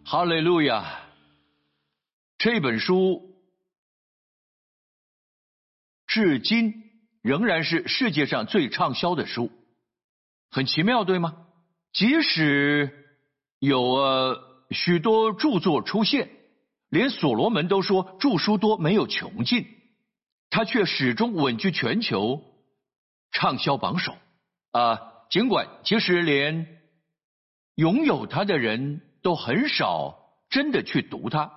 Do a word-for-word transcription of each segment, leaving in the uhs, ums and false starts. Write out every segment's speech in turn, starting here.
哈利路亚！这本书至今仍然是世界上最畅销的书，很奇妙，对吗？即使有呃许多著作出现，连所罗门都说著书多没有穷尽，他却始终稳居全球畅销榜首啊、呃！尽管其实连拥有它的人都很少真的去读它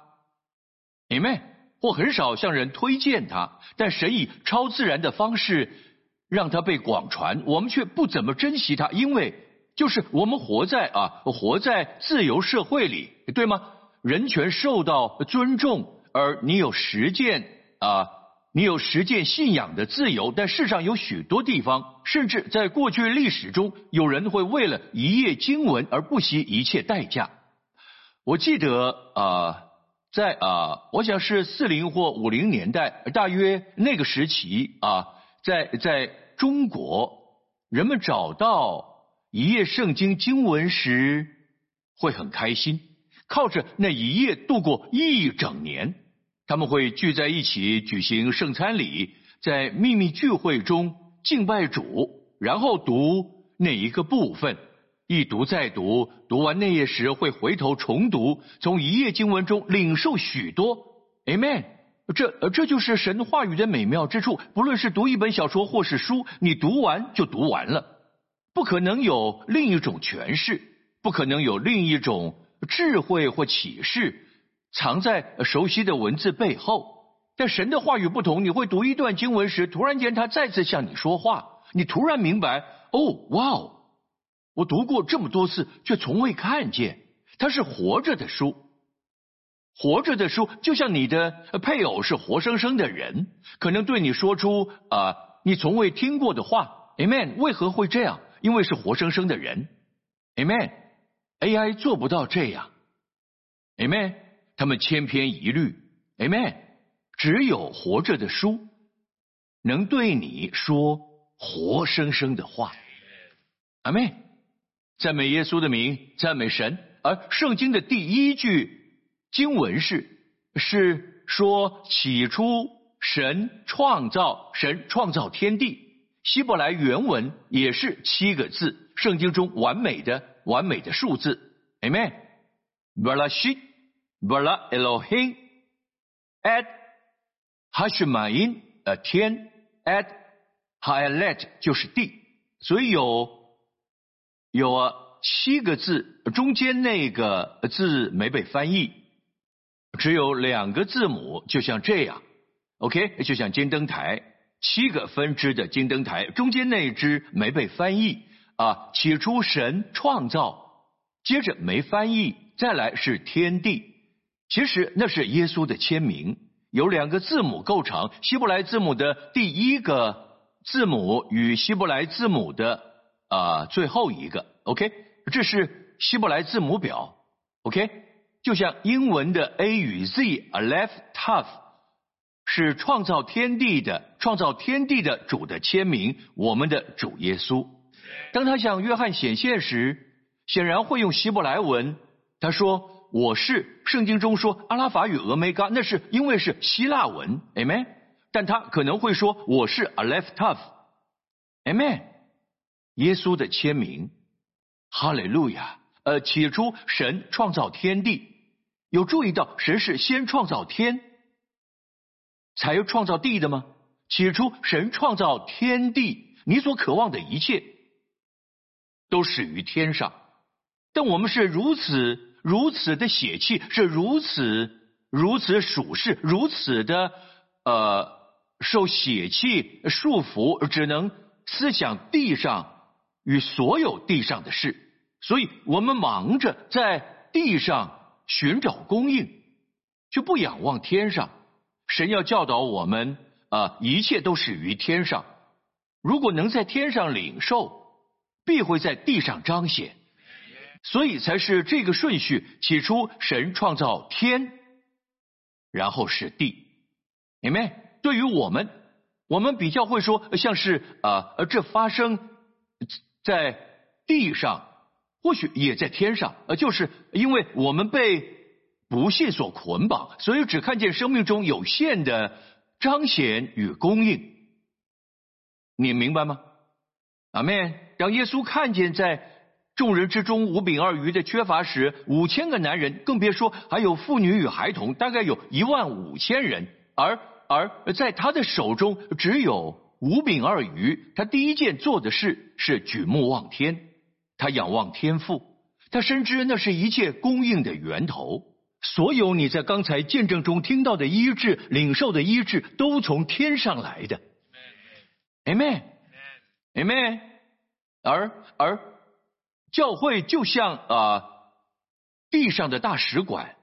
，Amen， 或很少向人推荐它，但神以超自然的方式让它被广传，我们却不怎么珍惜它，因为就是我们活在啊活在自由社会里，对吗？人权受到尊重，而你有实践啊，你有实践信仰的自由，但世上有许多地方，甚至在过去历史中，有人会为了一页经文而不惜一切代价。我记得啊、呃，在啊、呃，我想是四零或五零年代，大约那个时期啊，在在中国，人们找到一页圣经经文时会很开心，靠着那一页度过一整年。他们会聚在一起举行圣餐礼，在秘密聚会中敬拜主，然后读那一个部分，一读再读，读完那页时会回头重读，从一页经文中领受许多。 Amen， 这这就是神话语的美妙之处，不论是读一本小说或是书，你读完就读完了，不可能有另一种诠释，不可能有另一种智慧或启示藏在熟悉的文字背后。但神的话语不同，你会读一段经文时，突然间他再次向你说话，你突然明白，哦，哇哦，我读过这么多次，却从未看见，它是活着的书。活着的书就像你的配偶是活生生的人，可能对你说出啊、呃、你从未听过的话。 Amen， 为何会这样？因为是活生生的人。 Amen， A I 做不到这样。 Amen， 他们千篇一律。 Amen， 只有活着的书能对你说活生生的话。阿们，赞美耶稣的名，赞美神。而圣经的第一句经文是是说起初神创造神创造天地，希伯来原文也是七个字，圣经中完美的完美的数字。 Amen， Bereshit bara Elohim et Hashemayin， 呃天 et Haaret 就是地，所以有有啊七个字，中间那个字没被翻译，只有两个字母，就像这样 OK， 就像金灯台，七个分支的金灯台，中间那一支没被翻译啊。起初神创造，接着没翻译，再来是天地，其实那是耶稣的签名，有两个字母构成，希伯来字母的第一个字母与希伯来字母的啊最后一个 OK， 这是希伯来字母表 OK， 就像英文的 A 与 Z，Aleph Tav 是创造天地的创造天地的主的签名，我们的主耶稣。当他向约翰显现时，显然会用希伯来文，他说我是，圣经中说阿拉法与俄梅嘎，那是因为是希腊文 Amen， 但他可能会说我是 Aleph Tav Amen， 耶稣的签名。哈利路亚。呃，起初神创造天地，有注意到神是先创造天才创造地的吗？起初神创造天地，你所渴望的一切都始于天上，但我们是如此如此的血气，是如此如此属世，如此的呃受血气束缚，只能思想地上与所有地上的事，所以我们忙着在地上寻找供应，却不仰望天上。神要教导我们啊、呃，一切都始于天上，如果能在天上领受，必会在地上彰显，所以才是这个顺序。起初神创造天，然后是地。Amen。对于我们，我们比较会说，像是啊、呃，这发生在地上，或许也在天上，呃，就是因为我们被不信所捆绑，所以只看见生命中有限的彰显与供应。你明白吗？阿们。当耶稣看见在众人之中五饼二鱼的缺乏时，五千个男人，更别说还有妇女与孩童，大概有一万五千人，而而在他的手中只有五饼二鱼，他第一件做的事是举目望天，他仰望天父，他深知那是一切供应的源头。所有你在刚才见证中听到的医治、领受的医治，都从天上来的。Amen， Amen。而而教会就像啊、呃、地上的大使馆，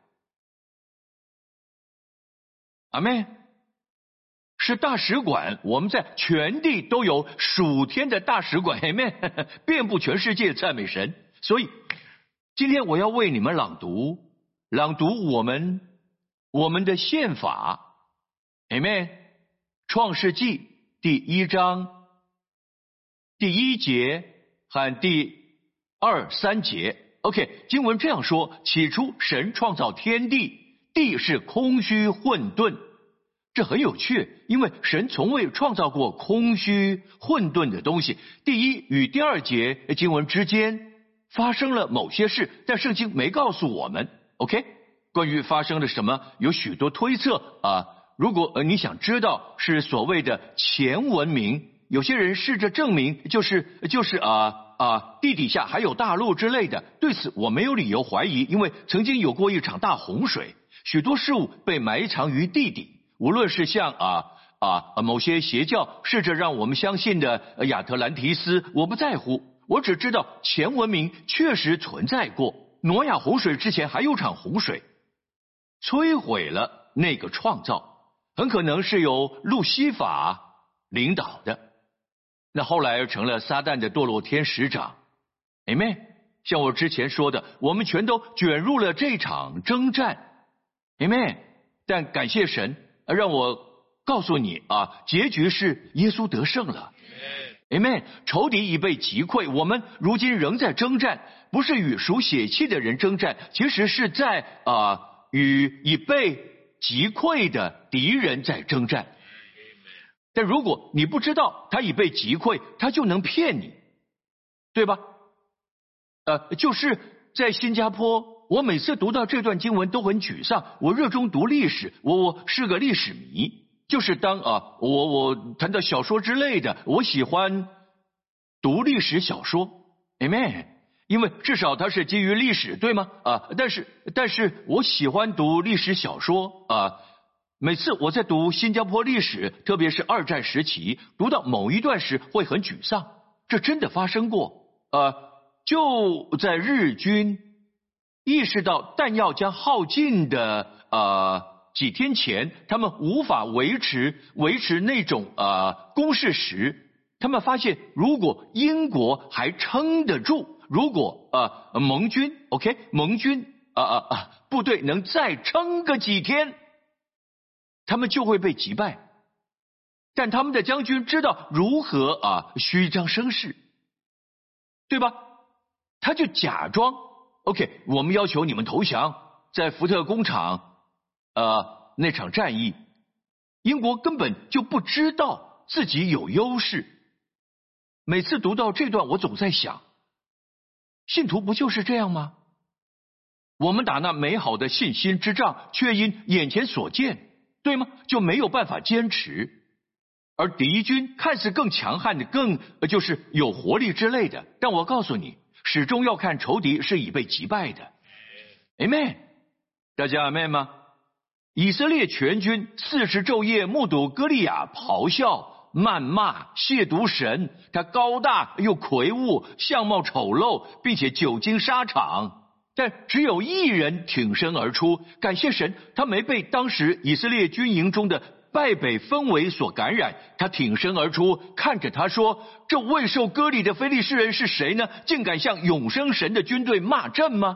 阿们，是大使馆。我们在全地都有属天的大使馆，阿们，遍布全世界，赞美神。所以今天我要为你们朗读。朗读我们我们的宪法，阿们，创世纪第一章第一节和第二三节。 OK， 经文这样说：起初神创造天地，地是空虚混沌。这很有趣，因为神从未创造过空虚混沌的东西。第一与第二节经文之间发生了某些事，但圣经没告诉我们。OK， 关于发生了什么，有许多推测啊。如果、呃、你想知道是所谓的前文明，有些人试着证明，就是就是啊啊地底下还有大陆之类的。对此我没有理由怀疑，因为曾经有过一场大洪水，许多事物被埋藏于地底。无论是像啊啊某些邪教试着让我们相信的亚特兰提斯，我不在乎，我只知道前文明确实存在过。挪亚洪水之前还有场洪水，摧毁了那个创造，很可能是由路西法领导的，那后来成了撒旦的堕落天使长。 Amen。 像我之前说的，我们全都卷入了这场征战。 Amen。 但感谢神，让我告诉你啊，结局是耶稣得胜了。 Amen。 仇敌已被击溃，我们如今仍在征战，不是与属血气的人征战，其实是在啊与已被击溃的敌人在征战。但如果你不知道他已被击溃，他就能骗你，对吧？呃，就是在新加坡，我每次读到这段经文都很沮丧。我热衷读历史，我我是个历史迷。就是当啊，我我谈到小说之类的，我喜欢读历史小说 ，Amen。因为至少它是基于历史，对吗？啊，但是但是我喜欢读历史小说啊。每次我在读新加坡历史，特别是二战时期，读到某一段时会很沮丧。这真的发生过。呃，就在日军意识到弹药将耗尽的呃几天前，他们无法维持维持那种呃攻势时，他们发现如果英国还撑得住，如果呃盟军 OK 盟军啊啊啊部队能再撑个几天，他们就会被击败。但他们的将军知道如何啊虚张声势，对吧？他就假装 OK， 我们要求你们投降。在福特工厂呃那场战役，英国根本就不知道自己有优势。每次读到这段，我总在想，信徒不就是这样吗？我们打那美好的信心之仗，却因眼前所见，对吗？就没有办法坚持。而敌军看似更强悍的，更就是有活力之类的，但我告诉你，始终要看仇敌是已被击败的。 Amen。 大家 Amen 吗？以色列全军四十昼夜目睹歌利亚咆哮谩骂亵渎神，他高大又魁梧，相貌丑陋，并且久经沙场，但只有一人挺身而出。感谢神，他没被当时以色列军营中的败北氛围所感染。他挺身而出，看着他说，这未受割礼的非利士人是谁呢？竟敢向永生神的军队骂阵吗？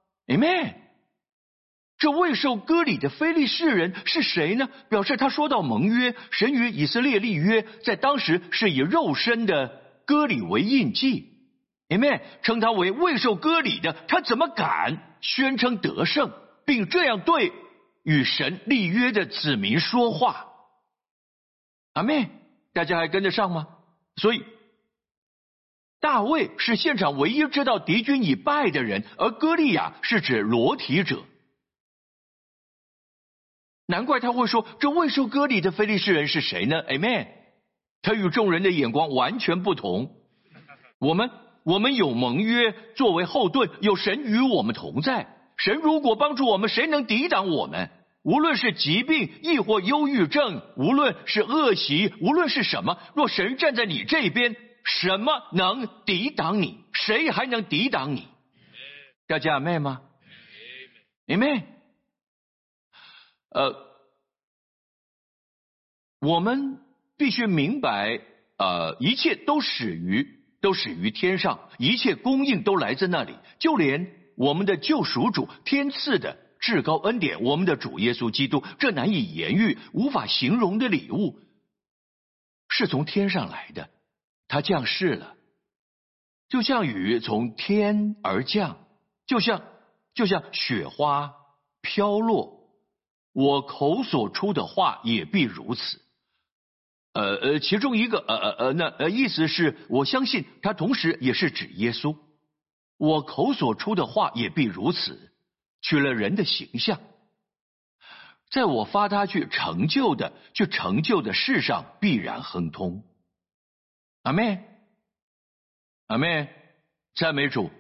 Amen。 这未受割礼的非利士人是谁呢？表示他说到盟约，神与以色列立约，在当时是以肉身的割礼为印记。 Amen。 称他为未受割礼的，他怎么敢宣称得胜， 并这样对与神立约的子民说话。阿们，大家还跟得上吗？所以大卫是现场唯一知道敌军已败的人，而歌利亚是指裸体者。难怪他会说，这未受割礼的非利士人是谁呢？ Amen。 他与众人的眼光完全不同。我们我们有盟约作为后盾，有神与我们同在。神如果帮助我们，谁能抵挡我们？无论是疾病亦或忧郁症，无论是恶习，无论是什么，若神站在你这边，什么能抵挡你？谁还能抵挡你？大家阿们吗？阿们。呃，我们必须明白，呃，一切都始于都始于天上，一切供应都来自那里，就连我们的救赎主天赐的至高恩典，我们的主耶稣基督，这难以言喻、无法形容的礼物，是从天上来的。他降世了，就像雨从天而降，就像就像雪花飘落。我口所出的话也必如此。呃呃，其中一个呃呃呃，那呃意思是我相信他同时也是指耶稣。我口所出的话也必如此，取了人的形象，在我发他去成就的去成就的事上必然亨通。阿们，阿们，赞美主。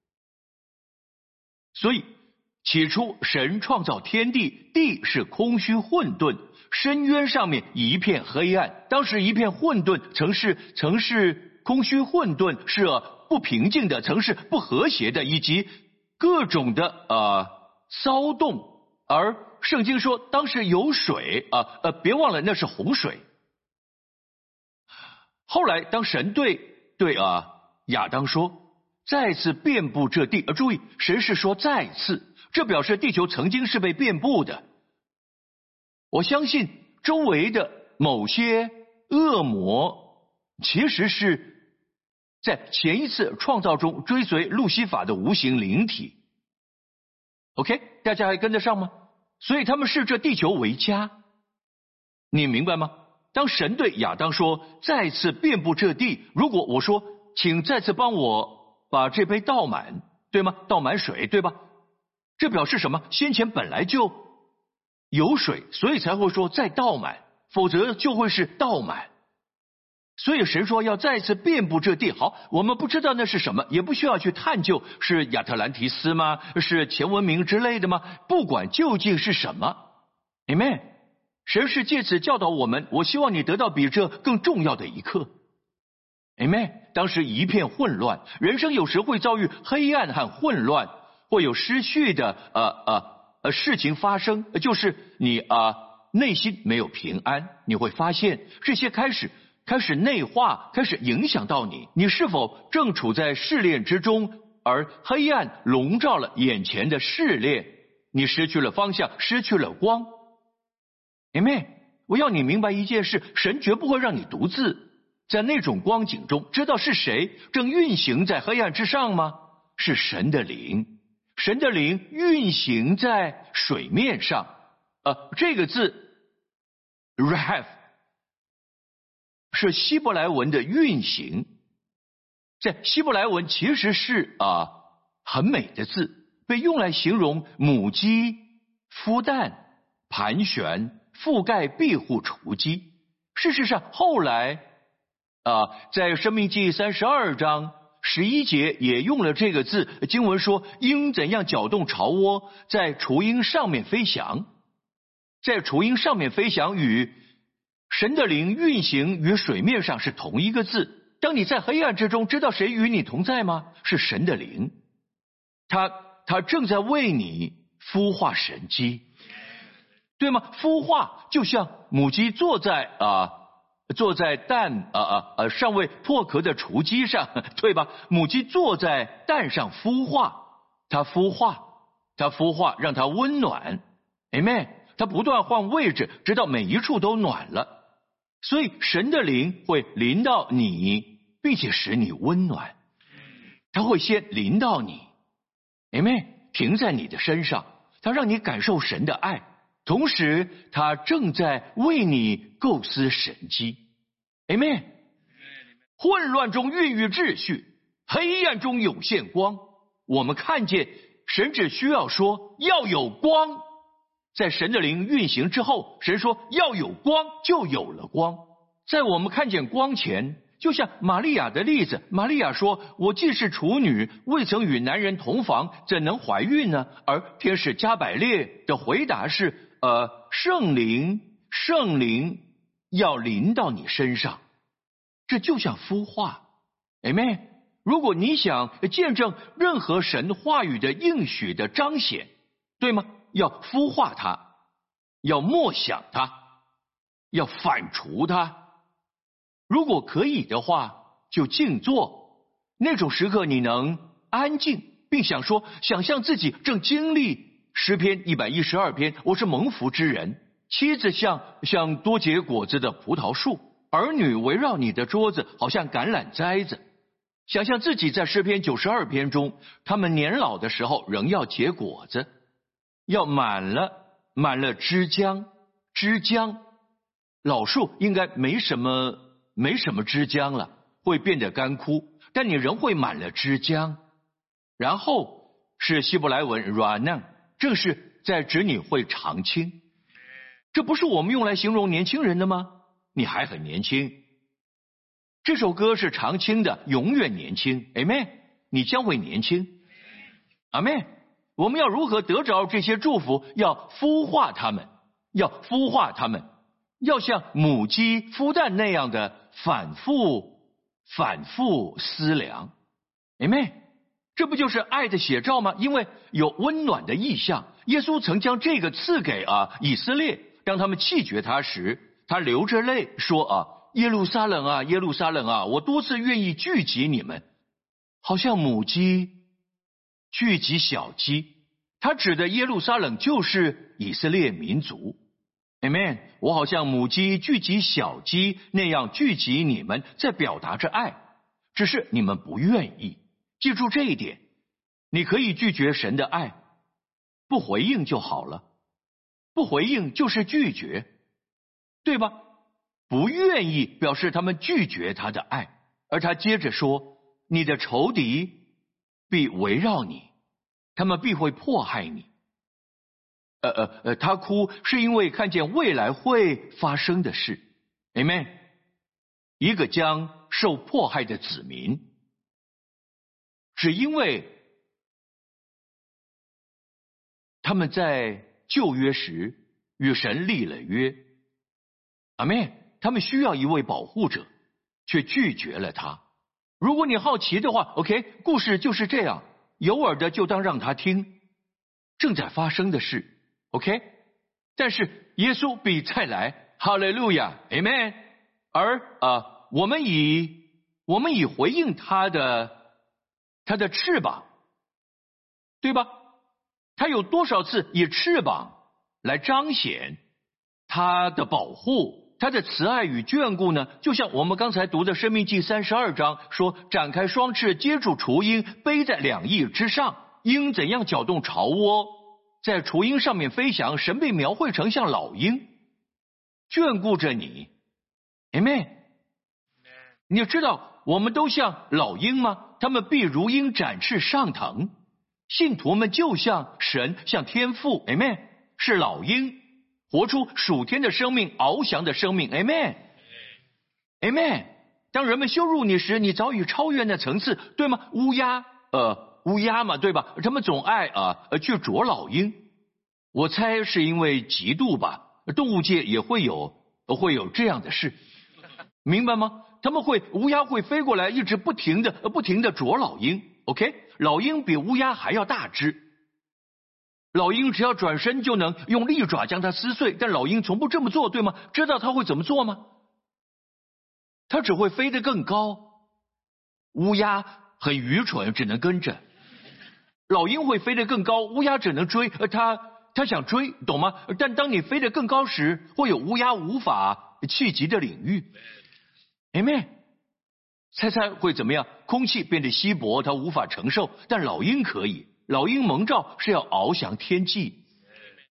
所以起初神创造天地，地是空虚混沌，深渊上面一片黑暗。当时一片混沌，曾是曾是空虚混沌，是不平静的，曾是不和谐的，以及各种的呃骚动。而圣经说当时有水啊 呃, 呃别忘了那是洪水。后来当神对对啊、呃、亚当说再次遍布这地，呃注意神是说再次，这表示地球曾经是被遍布的。我相信周围的某些恶魔其实是在前一次创造中追随路西法的无形灵体。 OK， 大家还跟得上吗？所以他们视这地球为家，你明白吗？当神对亚当说再次遍布这地，如果我说请再次帮我把这杯倒满，对吗？倒满水，对吧？这表示什么？先前本来就有水，所以才会说再倒满，否则就会是倒满。所以神说要再次遍布这地。好，我们不知道那是什么，也不需要去探究是亚特兰提斯吗？是前文明之类的吗？不管究竟是什么 Amen， 神是借此教导我们，我希望你得到比这更重要的一课。 Amen。 当时一片混乱，人生有时会遭遇黑暗和混乱，会有失序的呃呃呃事情发生，就是你啊、呃、内心没有平安，你会发现这些开始开始内化，开始影响到你。你是否正处在试炼之中，而黑暗笼罩了眼前的试炼，你失去了方向，失去了光。 Amen。 我要你明白一件事，神绝不会让你独自在那种光景中。知道是谁正运行在黑暗之上吗？是神的灵。神的灵运行在水面上。呃，这个字 Rahav 是希伯来文的运行，在希伯来文其实是啊、呃、很美的字，被用来形容母鸡孵蛋、盘旋、覆盖、庇护、雏鸡。事实上后来啊、呃，在申命记三十二章十一节也用了这个字。经文说鹰怎样搅动巢窝，在雏鹰上面飞翔。在雏鹰上面飞翔与神的灵运行于水面上是同一个字。当你在黑暗之中，知道谁与你同在吗？是神的灵，他他正在为你孵化神机，对吗？孵化就像母鸡坐在啊、呃、坐在蛋啊啊呃尚未破壳的雏鸡上，对吧？母鸡坐在蛋上孵化，它孵化，它孵化让它温暖 ，Amen。它不断换位置，直到每一处都暖了。所以神的灵会临到你，并且使你温暖。他会先临到你 Amen， 停在你的身上， 他让你感受神的爱，同时他正在为你构思神机。Amen。混乱中孕育秩序，黑暗中涌现光。我们看见神只需要说要有光，在神的灵运行之后，神说要有光，就有了光。在我们看见光前，就像玛利亚的例子，玛利亚说，我既是处女，未曾与男人同房，怎能怀孕呢？而天使加百列的回答是，呃，圣灵，圣灵要临到你身上。这就像孵化。 Amen。 如果你想见证任何神话语的应许的彰显，对吗？要孵化它，要默想它，要反刍它。如果可以的话，就静坐。那种时刻你能安静，并想说，想象自己正经历诗篇一百一十二篇，我是蒙福之人。妻子像像多结果子的葡萄树，儿女围绕你的桌子，好像橄榄栽子。想象自己在诗篇九十二篇中，他们年老的时候仍要结果子，要满了满了枝浆，枝浆。老树应该没什么没什么枝浆了，会变得干枯，但你仍会满了枝浆。然后是希伯来文 ranam， 正是在指你会长青。这不是我们用来形容年轻人的吗？你还很年轻。这首歌是长青的，永远年轻。 Amen。 你将会年轻。 Amen。 我们要如何得着这些祝福？要孵化它们，要孵化它们，要像母鸡孵蛋那样的反复反复思量。 Amen。 这不就是爱的写照吗？因为有温暖的意象，耶稣曾将这个赐给啊以色列，当他们弃绝他时，他流着泪说啊，耶路撒冷啊，耶路撒冷啊，我多次愿意聚集你们，好像母鸡聚集小鸡。他指的耶路撒冷就是以色列民族。 Amen。 我好像母鸡聚集小鸡那样聚集你们，在表达着爱，只是你们不愿意。记住这一点，你可以拒绝神的爱，不回应就好了。不回应就是拒绝，对吧？不愿意表示他们拒绝他的爱。而他接着说，你的仇敌必围绕你，他们必会迫害你。呃呃呃，他哭是因为看见未来会发生的事。 Amen。 一个将受迫害的子民，只因为他们在旧约时与神立了约。阿们。他们需要一位保护者，却拒绝了他。如果你好奇的话 OK， 故事就是这样，有耳的就当让他听正在发生的事。 OK。 但是耶稣必再来，哈利路亚 Amen。 而啊，我们以我们以回应他的他的翅膀，对吧？他有多少次以翅膀来彰显他的保护，他的慈爱与眷顾呢？就像我们刚才读的申命记三十二章说，展开双翅接住雏鹰，背在两翼之上，鹰怎样搅动巢窝，在雏鹰上面飞翔，神被描绘成像老鹰，眷顾着你。 Amen。 你知道我们都像老鹰吗？他们必如鹰展翅上腾。信徒们就像神，像天父 Amen， 是老鹰，活出属天的生命，翱翔的生命 Amen。 Amen。 当人们羞辱你时，你早已超越那层次，对吗？乌鸦呃乌鸦嘛，对吧？他们总爱啊呃去啄老鹰，我猜是因为嫉妒吧。动物界也会有会有这样的事，明白吗？他们会乌鸦会飞过来，一直不停的不停的啄老鹰。 OK， 老鹰比乌鸦还要大只，老鹰只要转身就能用利爪将它撕碎，但老鹰从不这么做，对吗？知道它会怎么做吗？它只会飞得更高。乌鸦很愚蠢，只能跟着。老鹰会飞得更高，乌鸦只能追，它它想追，懂吗？但当你飞得更高时，会有乌鸦无法企及的领域。Amen。 猜猜会怎么样？空气变得稀薄，它无法承受，但老鹰可以。老鹰蒙召是要翱翔天际。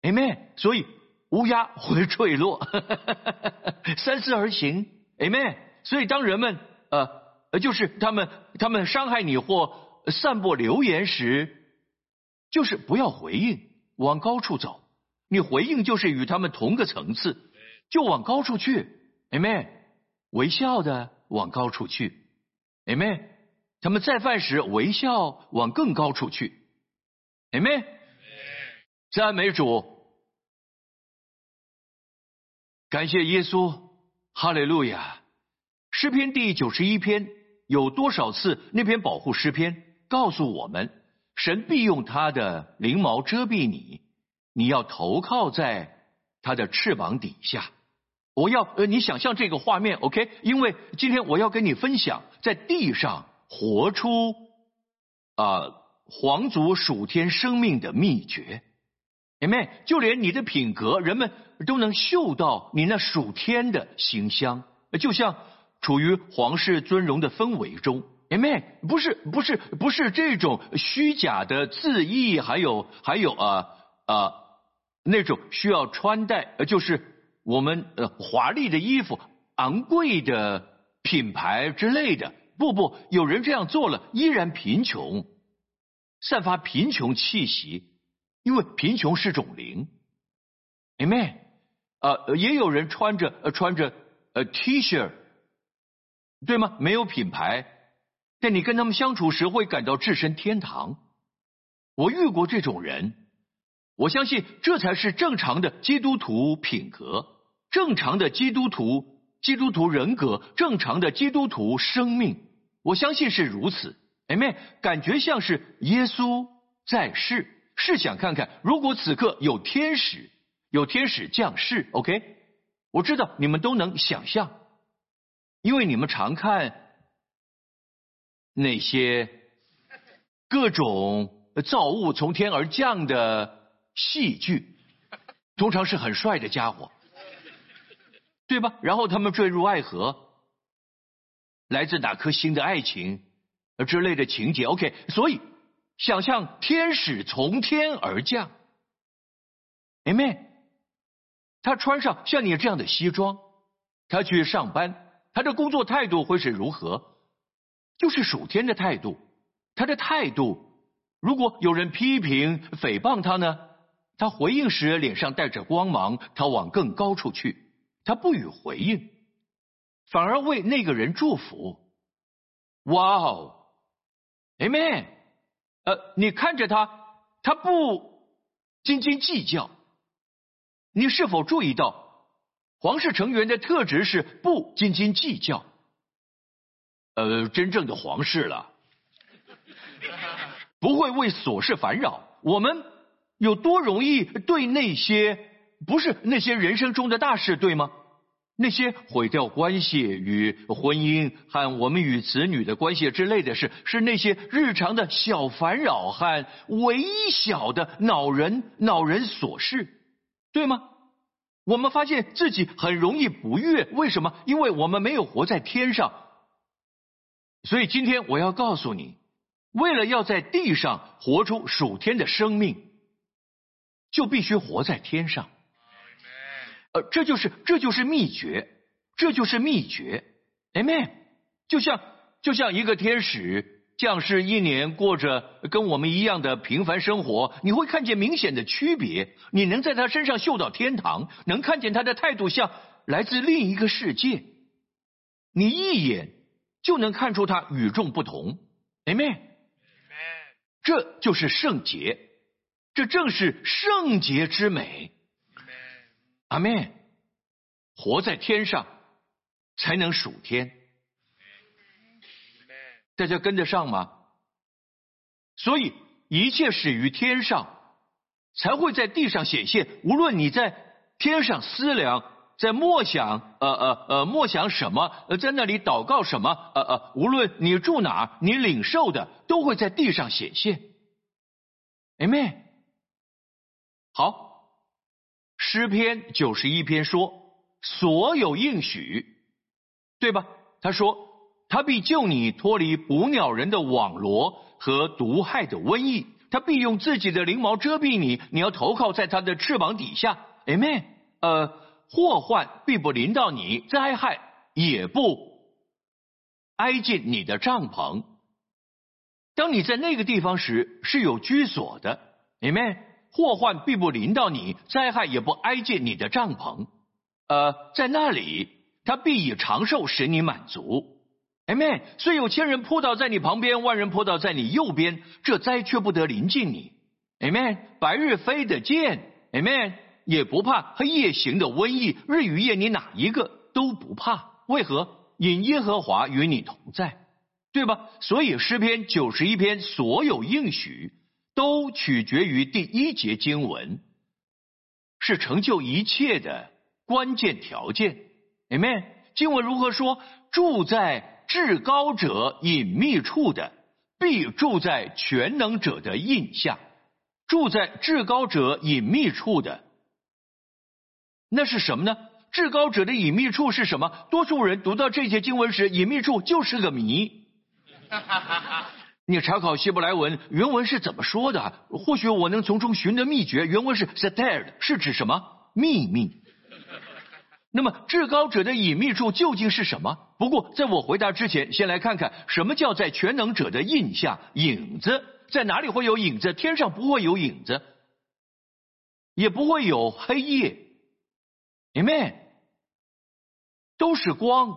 Amen。所以乌鸦会坠落，三思而行。Amen。所以当人们呃，就是他们他们伤害你或散播流言时，就是不要回应，往高处走。你回应就是与他们同个层次，就往高处去。Amen。微笑的往高处去。Amen。他们再犯时微笑往更高处去。Amen。赞美主，感谢耶稣，哈利路亚。诗篇第九十一篇有多少次那篇保护诗篇告诉我们，神必用他的翎毛遮蔽你，你要投靠在他的翅膀底下。我要呃，你想象这个画面 OK， 因为今天我要跟你分享在地上活出啊、呃、皇族属天生命的秘诀。Amen。就连你的品格，人们都能嗅到你那属天的馨香，就像处于皇室尊荣的氛围中。Amen。不是不是不是这种虚假的自意，还有还有啊啊那种需要穿戴，就是我们呃华丽的衣服、昂贵的品牌之类的。不不，有人这样做了，依然贫穷，散发贫穷气息。因为贫穷是种灵。Amen。呃，也有人穿着呃穿着呃 T 恤，对吗？没有品牌，但你跟他们相处时会感到置身天堂。我遇过这种人，我相信这才是正常的基督徒品格，正常的基督徒基督徒人格，正常的基督徒生命。我相信是如此。Amen。感觉像是耶稣在世。试想看看，如果此刻有天使，有天使降世 ，OK？ 我知道你们都能想象，因为你们常看那些各种造物从天而降的戏剧，通常是很帅的家伙，对吧？然后他们坠入爱河，来自哪颗星的爱情之类的情节 ，OK？ 所以想象天使从天而降 ，Amen。他穿上像你这样的西装，他去上班，他的工作态度会是如何？就是属天的态度。他的态度，如果有人批评诽谤他呢，他回应时脸上带着光芒，他往更高处去，他不予回应，反而为那个人祝福。哇哦 ，Amen。呃，你看着他，他不斤斤计较。你是否注意到，皇室成员的特质是不斤斤计较？呃，真正的皇室了，不会为琐事烦扰。我们有多容易对那些不是那些人生中的大事，对吗？那些毁掉关系与婚姻和我们与子女的关系之类的事，是那些日常的小烦扰和微小的恼人恼人琐事，对吗？我们发现自己很容易不悦，为什么？因为我们没有活在天上。所以今天我要告诉你，为了要在地上活出属天的生命，就必须活在天上。呃，这就是这就是秘诀，这就是秘诀 ，Amen。就像就像一个天使降世一年，过着跟我们一样的平凡生活，你会看见明显的区别。你能在他身上嗅到天堂，能看见他的态度像来自另一个世界，你一眼就能看出他与众不同 ，Amen。这就是圣洁，这正是圣洁之美。阿们，活在天上才能属天，大家跟得上吗？所以一切始于天上，才会在地上显现。无论你在天上思量，在默想，呃呃呃，默想什么，呃，在那里祷告什么，呃呃，无论你住哪，你领受的都会在地上显现。Amen。好。诗篇九十一篇说，所有应许，对吧？他说，他必救你脱离捕鸟人的网罗和毒害的瘟疫， 他必用自己的翎毛遮蔽你，你要投靠在他的翅膀底下。Amen。呃，祸患必不临到你，灾害也不挨近你的帐篷。当你在那个地方时，是有居所的。Amen。祸患必不临到你，灾害也不挨近你的帐篷。呃，在那里，他必以长寿使你满足。Amen。虽有千人扑倒在你旁边，万人扑倒在你右边，这灾却不得临近你。Amen。白日飞的箭 ，Amen， 也不怕黑夜行的瘟疫，日与夜你哪一个都不怕。为何？因耶和华与你同在，对吧？所以诗篇九十一篇所有应许都取决于第一节经文，是成就一切的关键条件。Amen。经文如何说？住在至高者隐秘处的，必住在全能者的印下。住在至高者隐秘处的，那是什么呢？至高者的隐秘处是什么？多数人读到这节经文时，隐秘处就是个谜。你查考希伯来文原文是怎么说的？或许我能从中寻得秘诀。原文是 Seter， 是指什么？秘密。那么至高者的隐秘处究竟是什么？不过在我回答之前，先来看看什么叫在全能者的印下。影子在哪里会有影子？天上不会有影子，也不会有黑夜。Amen。都是光。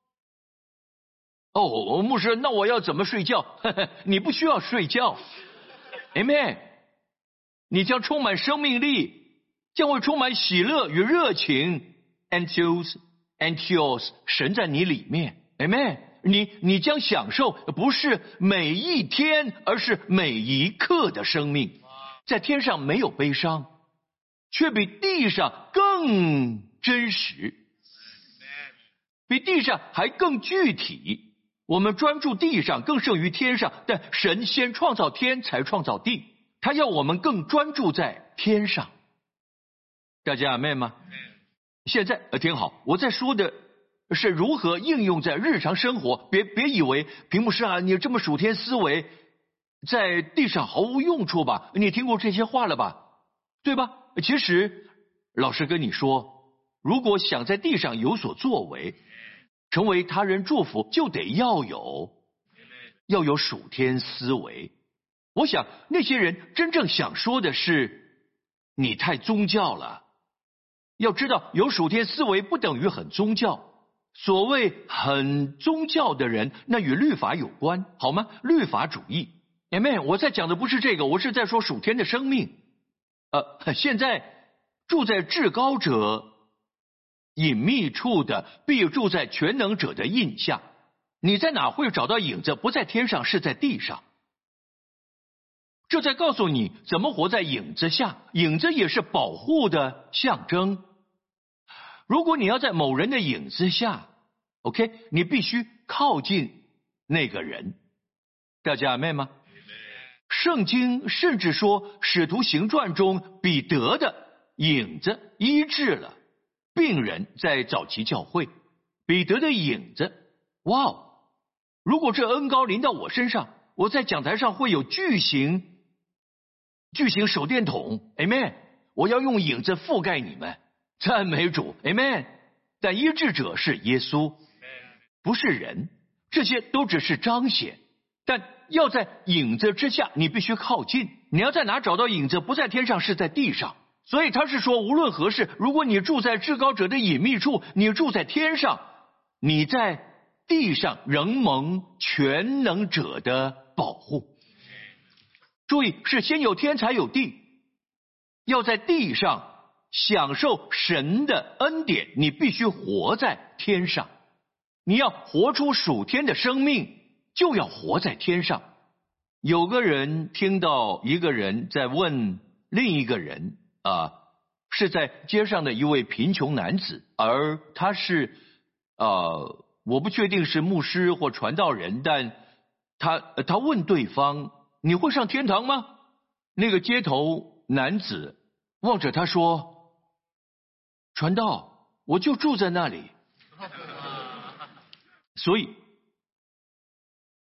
哦，牧师，那我要怎么睡觉？呵呵，你不需要睡觉。Amen。你将充满生命力，将会充满喜乐与热情。Antios, Antios， 神在你里面。Amen。你你将享受不是每一天，而是每一刻的生命。在天上没有悲伤，却比地上更真实，比地上还更具体。我们专注地上更胜于天上，但神先创造天才创造地，他要我们更专注在天上。大家阿们吗？现在听好，我在说的是如何应用在日常生活。别别以为屏幕上啊，你这么数天思维在地上毫无用处吧？你听过这些话了吧？对吧？其实老实跟你说，如果想在地上有所作为，成为他人祝福，就得要有要有属天思维。我想那些人真正想说的是，你太宗教了。要知道，有属天思维不等于很宗教。所谓很宗教的人，那与律法有关，好吗？律法主义。Amen。我在讲的不是这个，我是在说属天的生命。呃，现在住在至高者隐秘处的，必住在全能者的印下。你在哪会找到影子？不在天上，是在地上。这在告诉你怎么活在影子下。影子也是保护的象征。如果你要在某人的影子下 ，OK， 你必须靠近那个人。大家阿们吗？圣经甚至说，使徒行传中彼得的影子医治了病人。在早期教会，彼得的影子，哇哦！如果这恩膏临到我身上，我在讲台上会有巨型巨型手电筒 ，Amen。我要用影子覆盖你们，赞美主 ，Amen。但医治者是耶稣，不是人，这些都只是彰显。但要在影子之下，你必须靠近。你要在哪找到影子？不在天上，是在地上。所以他是说，无论何事，如果你住在至高者的隐秘处，你住在天上，你在地上仍蒙全能者的保护。注意，是先有天才有地。要在地上享受神的恩典，你必须活在天上。你要活出属天的生命，就要活在天上。有个人听到一个人在问另一个人啊，是在街上的一位贫穷男子，而他是呃，我不确定是牧师或传道人，但他他问对方：“你会上天堂吗？”那个街头男子望着他说：“传道，我就住在那里。”所以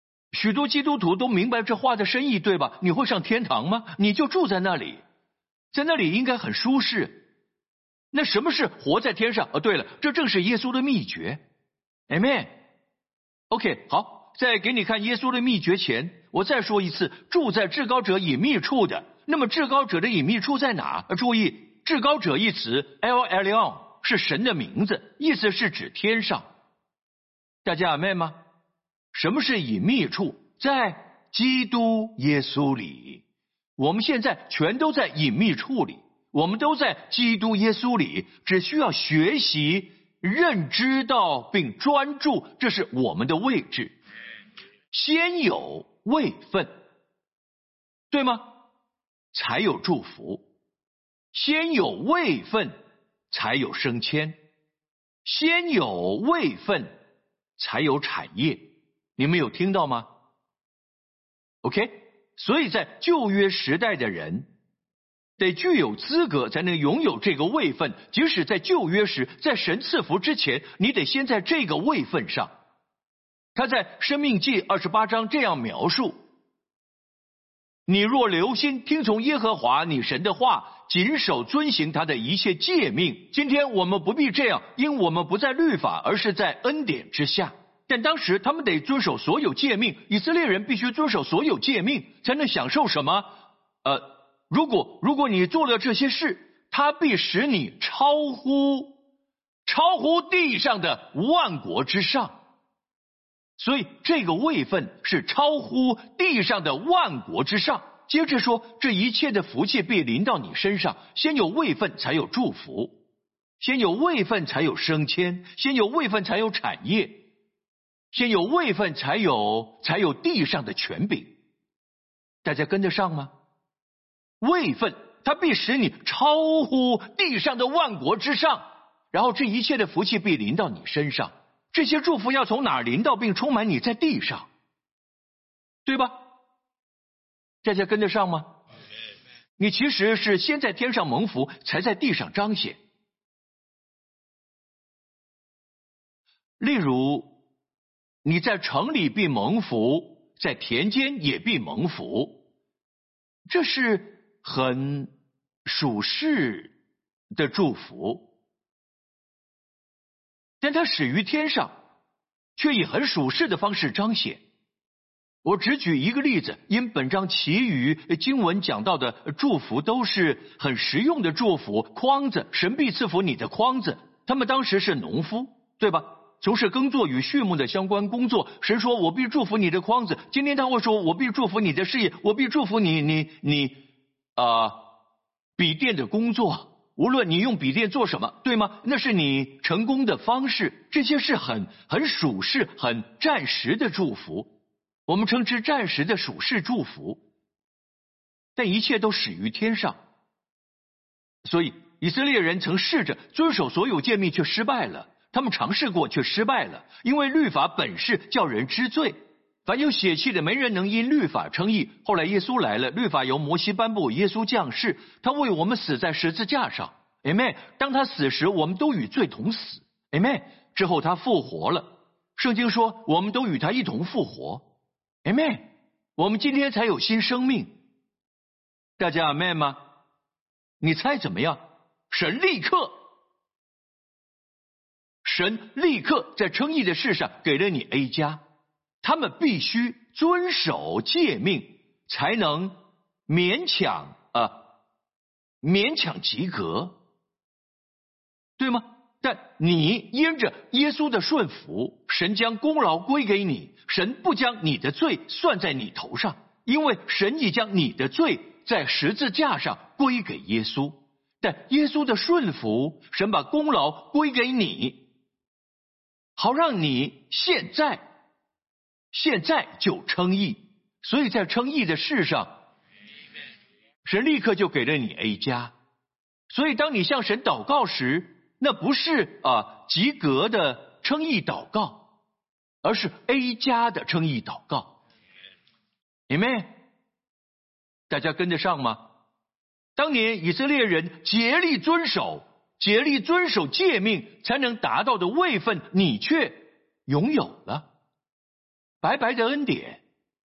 许多基督徒都明白这话的深意，对吧？你会上天堂吗？你就住在那里，在那里应该很舒适。那什么是活在天上？哦，对了，这正是耶稣的秘诀。Amen。OK， 好，在给你看耶稣的秘诀前，我再说一次，住在至高者隐秘处的。那么至高者的隐秘处在哪？注意，至高者一词 El Elyon 是神的名字，意思是指天上。大家 Amen 吗？什么是隐秘处？在基督耶稣里。我们现在全都在隐秘处里，我们都在基督耶稣里，只需要学习、认知到并专注，这是我们的位置。先有位分，对吗？才有祝福。先有位分，才有升迁。先有位分，才有产业。你们有听到吗？ OK， 所以在旧约时代的人得具有资格才能拥有这个位分，即使在旧约时，在神赐福之前，你得先在这个位分上。他在申命记二十八章这样描述：你若留心听从耶和华你神的话，谨守遵行他的一切诫命。今天我们不必这样，因我们不在律法，而是在恩典之下。但当时他们得遵守所有诫命，以色列人必须遵守所有诫命，才能享受什么？呃，如果如果你做了这些事，他必使你超乎超乎地上的万国之上。所以这个位分是超乎地上的万国之上。接着说，这一切的福气必临到你身上。先有位分才有祝福，先有位分才有升迁，先有位分才有产业，先有位分才有才有地上的权柄。大家跟得上吗？位分它必使你超乎地上的万国之上，然后这一切的福气必临到你身上。这些祝福要从哪儿临到并充满你在地上，对吧？大家跟得上吗？你其实是先在天上蒙福，才在地上彰显。例如，你在城里必蒙福，在田间也必蒙福，这是很属世的祝福。但它始于天上，却以很属世的方式彰显。我只举一个例子，因本章其余经文讲到的祝福都是很实用的祝福，筐子，神必赐福你的筐子。他们当时是农夫，对吧？从事耕作与畜牧的相关工作，神说我必祝福你的筐子。今天他会说我必祝福你的事业，我必祝福你你你啊、呃、笔电的工作。无论你用笔电做什么，对吗？那是你成功的方式。这些是很很属世、很暂时的祝福，我们称之暂时的属世祝福。但一切都始于天上，所以以色列人曾试着遵守所有诫命，却失败了。他们尝试过，却失败了，因为律法本是叫人知罪。凡有血气的，没人能因律法称义。后来耶稣来了，律法由摩西颁布，耶稣降世，他为我们死在十字架上。Amen。当他死时，我们都与罪同死。Amen。之后他复活了，圣经说我们都与他一同复活。Amen。我们今天才有新生命。大家 Amen 吗？你猜怎么样？神立刻，神立刻在称义的事上给了你 A 加。他们必须遵守诫命，才能勉强啊、呃、勉强及格，对吗？但你因着耶稣的顺服，神将功劳归给你，神不将你的罪算在你头上，因为神已将你的罪在十字架上归给耶稣。但耶稣的顺服，神把功劳归给你，好让你现在现在就称义。所以在称义的事上，神立刻就给了你 A 加。所以当你向神祷告时，那不是啊及格的称义祷告，而是 A 加的称义祷告。Amen。大家跟得上吗？当年以色列人竭力遵守竭力遵守诫命才能达到的位分，你却拥有了白白的恩典。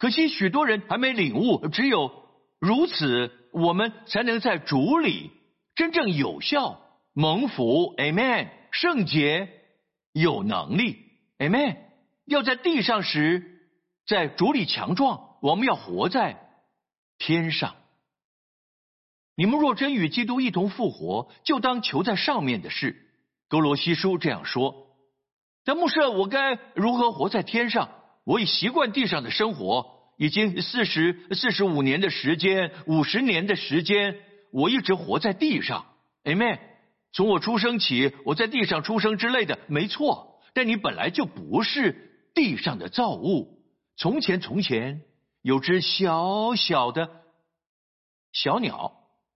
可惜许多人还没领悟，只有如此，我们才能在主里真正有效蒙福 ，Amen， 圣洁有能力 ，Amen。要在地上时，在主里强壮，我们要活在天上。你们若真与基督一同复活，就当求在上面的事。哥罗西书这样说。但牧师，我该如何活在天上？我已习惯地上的生活，已经四十四十五年的时间，五十年的时间，我一直活在地上。Amen。从我出生起，我在地上出生之类的，没错。但你本来就不是地上的造物。从前从前有只小小的小鸟，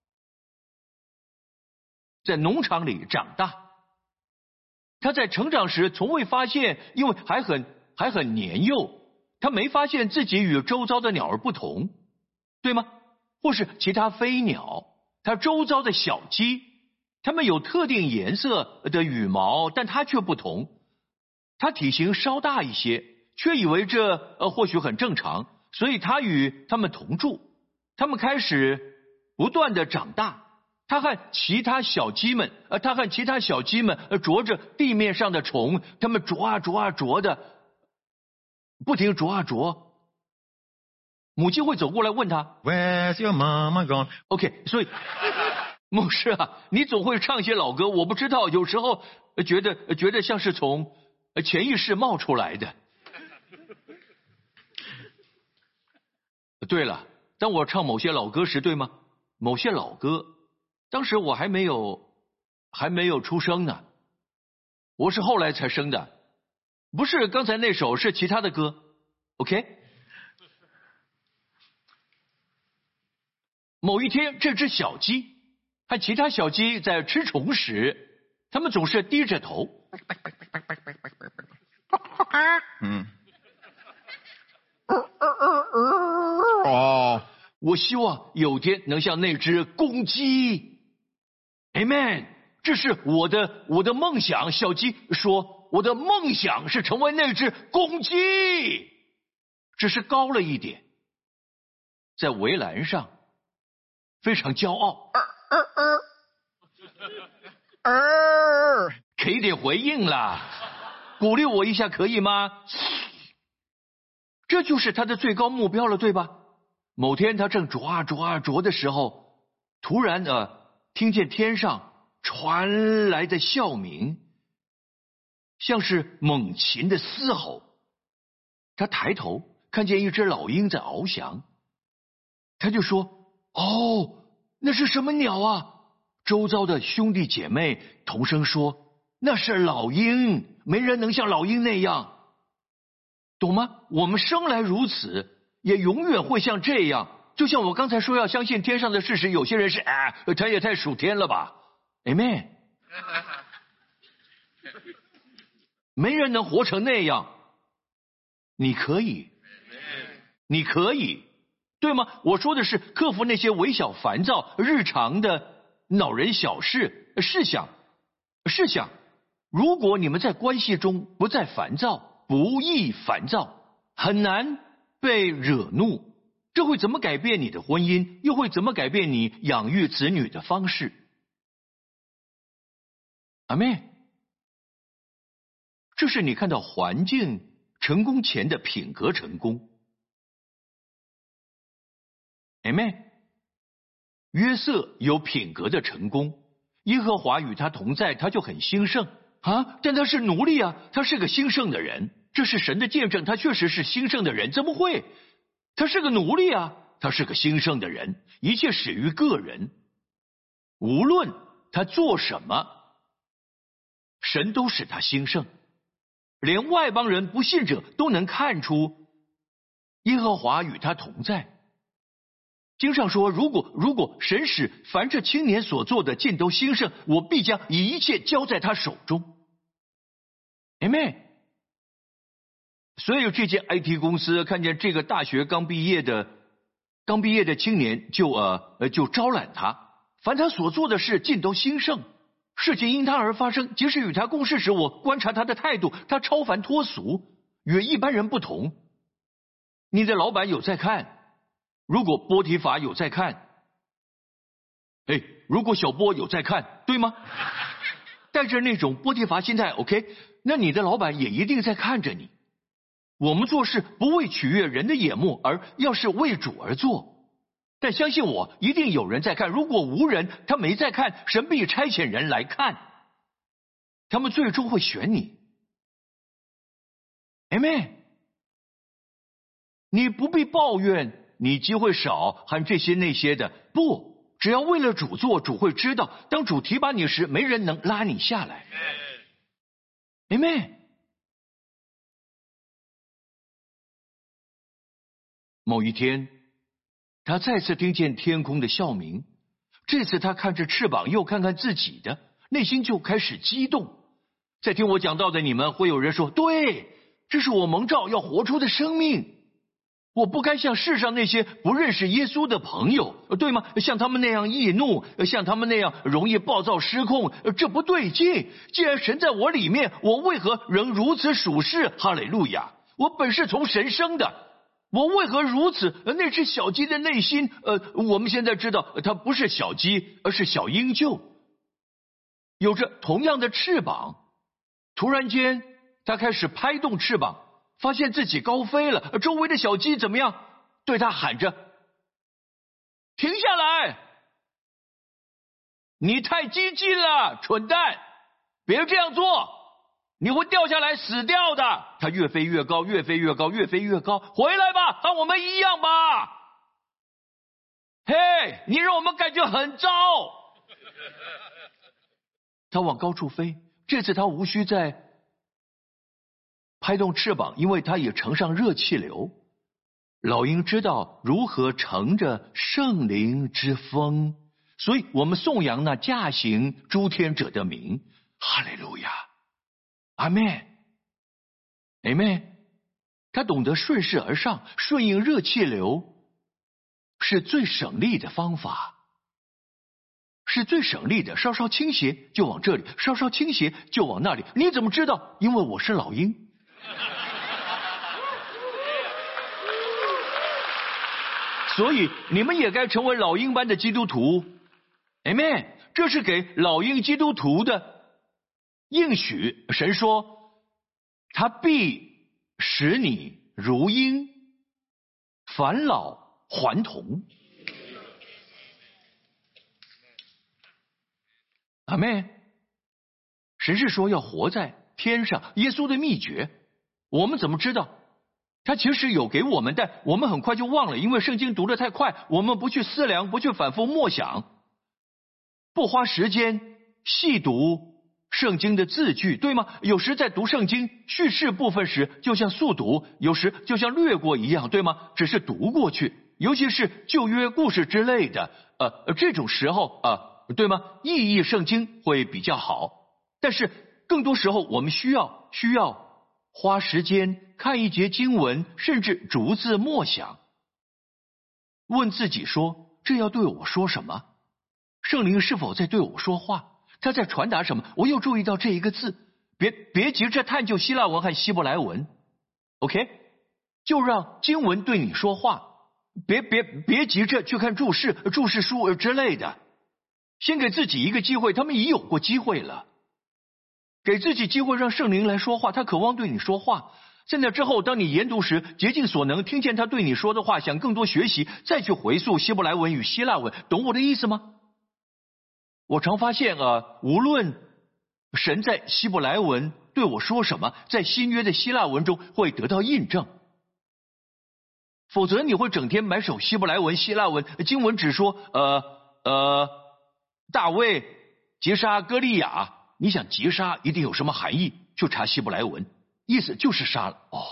在农场里长大。他在成长时从未发现，因为还很还很年幼，他没发现自己与周遭的鸟儿不同，对吗？或是其他飞鸟，他周遭的小鸡，它们有特定颜色的羽毛，但它却不同。它体型稍大一些，却以为这呃或许很正常，所以他与它们同住。它们开始不断的长大。他和其他小鸡们，呃，他和其他小鸡们呃啄着地面上的虫，他们啄啊啄啊啄的，不停啄啊啄。母鸡会走过来问他 Where's your mama gone？ OK， 所以牧师啊，你总会唱些老歌，我不知道，有时候觉得觉得像是从潜意识冒出来的。对了，当我唱某些老歌时，对吗？某些老歌。当时我还没有还没有出生呢，我是后来才生的，不是刚才那首，是其他的歌 OK。 某一天，这只小鸡和其他小鸡在吃虫时，它们总是低着头。 嗯。哦， 我希望有天能像那只公鸡。Amen， 这是我的我的梦想。小鸡说，我的梦想是成为那只公鸡，只是高了一点，在围栏上，非常骄傲。给点回应啦，鼓励我一下可以吗？这就是他的最高目标了，对吧？某天他正啄啊啄啊啄的时候，突然呃。听见天上传来的哮鸣，像是猛禽的嘶吼。他抬头看见一只老鹰在翱翔，他就说：“哦，那是什么鸟啊？”周遭的兄弟姐妹同声说：“那是老鹰，没人能像老鹰那样。”懂吗？我们生来如此，也永远会像这样。就像我刚才说要相信天上的事实，有些人是啊，他也太属天了吧 Amen。 没人能活成那样，你可以，你可以，对吗？我说的是克服那些微小烦躁日常的恼人小事。试想试想如果你们在关系中不再烦躁，不易烦躁，很难被惹怒，这会怎么改变你的婚姻？又会怎么改变你养育子女的方式？阿们。这是你看到环境成功前的品格成功。阿们。约瑟有品格的成功，耶和华与他同在，他就很兴盛啊！但他是奴隶啊，他是个兴盛的人，这是神的见证，他确实是兴盛的人，怎么会？他是个奴隶啊，他是个兴盛的人，一切始于个人。无论他做什么，神都使他兴盛，连外邦人不信者都能看出耶和华与他同在。经上说，如果如果神使凡这青年所做的尽都兴盛，我必将一切交在他手中。Amen。所以这间 I T 公司看见这个大学刚毕业的刚毕业的青年，就呃呃就招揽他，凡他所做的事尽都兴盛。事情因他而发生，即使与他共事时，我观察他的态度，他超凡脱俗，与一般人不同。 你的老板有在看，如果波提乏有在看，哎，如果小波有在看，对吗？带着那种波提乏心态 ，OK， 那你的老板也一定在看着你。我们做事不为取悦人的眼目，而要是为主而做。但相信我，一定有人在看。如果无人，他没在看，神必差遣人来看，他们最终会选你。Amen。你不必抱怨你机会少和这些那些的，不，只要为了主做，主会知道。当主提拔你时，没人能拉你下来。Amen。某一天，他再次听见天空的笑鸣，这次他看着翅膀，又看看自己的，内心就开始激动。在听我讲道的你们，会有人说，对，这是我蒙召要活出的生命。我不该像世上那些不认识耶稣的朋友，对吗？像他们那样易怒，像他们那样容易暴躁失控，这不对劲。既然神在我里面，我为何仍如此属世？哈利路亚！我本是从神生的，我为何如此？那只小鸡的内心，呃，我们现在知道，它不是小鸡，而是小鹰鹫，有着同样的翅膀。突然间，它开始拍动翅膀。发现自己高飞了，周围的小鸡怎么样？对他喊着：“停下来！你太激进了，蠢蛋！别这样做，你会掉下来死掉的。”他越飞越高，越飞越高，越飞越高。回来吧，和我们一样吧。嘿，你让我们感觉很糟。他往高处飞，这次他无需再拍动翅膀，因为它也乘上热气流。老鹰知道如何乘着圣灵之风，所以我们颂扬那驾行诸天者的名。哈利路亚，阿们，阿们。他懂得顺势而上，顺应热气流是最省力的方法，是最省力的。稍稍倾斜就往这里，稍稍倾斜就往那里。你怎么知道？因为我是老鹰。所以你们也该成为老鹰般的基督徒 ，Amen。这是给老鹰基督徒的应许。神说，他必使你如鹰，返老还童。阿们。神是说要活在天上，耶稣的秘诀，我们怎么知道？他其实有给我们，但我们很快就忘了，因为圣经读得太快，我们不去思量，不去反复默想，不花时间细读圣经的字句，对吗？有时在读圣经叙事部分时，就像速读，有时就像略过一样，对吗？只是读过去，尤其是旧约故事之类的，呃，这种时候啊、呃，对吗？意译圣经会比较好，但是更多时候我们需要需要。花时间看一节经文，甚至逐字默想，问自己说：这要对我说什么？圣灵是否在对我说话？他在传达什么？我又注意到这一个字，别别急着探究希腊文和希伯来文 ，OK？ 就让经文对你说话，别别别急着去看注释、注释书之类的，先给自己一个机会，他们已有过机会了。给自己机会让圣灵来说话，他渴望对你说话。在那之后，当你研读时，竭尽所能听见他对你说的话，想更多学习，再去回溯希伯来文与希腊文，懂我的意思吗？我常发现啊，无论神在希伯来文对我说什么，在新约的希腊文中会得到印证。否则你会整天买手希伯来文、希腊文经文，只说呃呃大卫击杀歌利亚。你想击杀一定有什么含义？就查希伯来文，意思就是杀了。哦，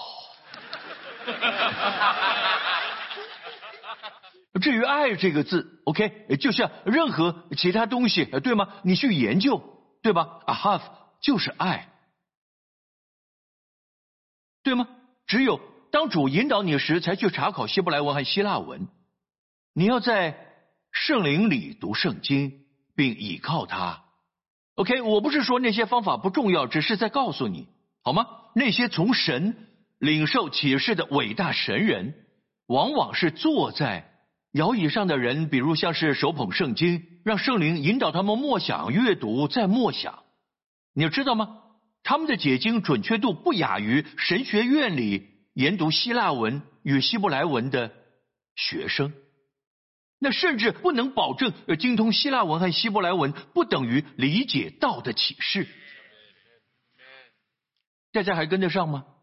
至于爱这个字 ，OK， 就像任何其他东西，对吗？你去研究，对吧 ？Ahav 就是爱，对吗？只有当主引导你时，才去查考希伯来文和希腊文。你要在圣灵里读圣经，并倚靠它。OK， 我不是说那些方法不重要，只是在告诉你，好吗？那些从神领受启示的伟大神人， 往往是坐在摇椅上的人，比如像是手捧圣经，让圣灵引导他们默想、阅读、再默想。你知道吗？他们的解经准确度不亚于神学院里研读希腊文与希伯来文的学生。那甚至不能保证精通希腊文和希伯来文不等于理解道的启示。大家还跟得上吗？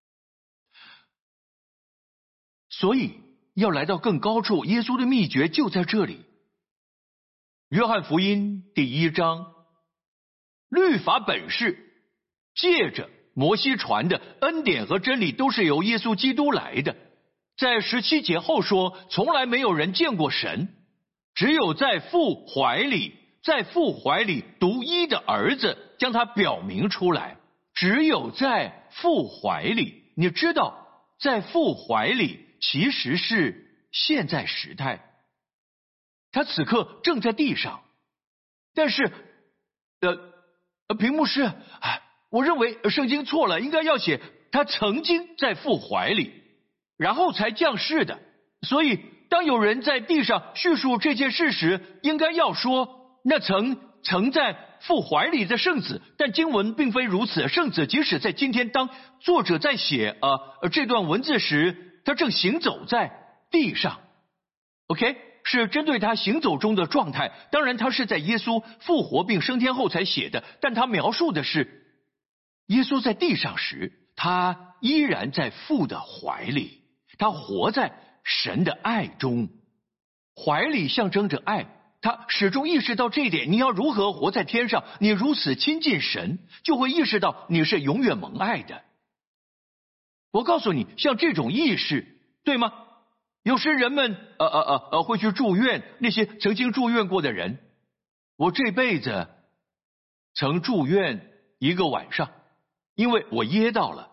所以要来到更高处，耶稣的秘诀就在这里。约翰福音第一章，律法本是借着摩西传的，恩典和真理都是由耶稣基督来的。在十七节后说，从来没有人见过神，只有在父怀里，在父怀里独一的儿子将他表明出来。只有在父怀里，你知道，在父怀里其实是现在时态，他此刻正在地上。但是呃，屏幕师，我认为圣经错了，应该要写他曾经在父怀里，然后才降世的。所以当有人在地上叙述这件事时，应该要说那曾曾在父怀里的圣子。但经文并非如此，圣子即使在今天，当作者在写呃这段文字时，他正行走在地上。 OK， 是针对他行走中的状态。当然他是在耶稣复活并升天后才写的，但他描述的是耶稣在地上时，他依然在父的怀里，他活在神的爱中。怀里象征着爱，他始终意识到这一点。你要如何活在天上，你如此亲近神，就会意识到你是永远蒙爱的。我告诉你，像这种意识，对吗？有时人们呃呃呃呃会去住院，那些曾经住院过的人，我这辈子曾住院一个晚上，因为我噎到了。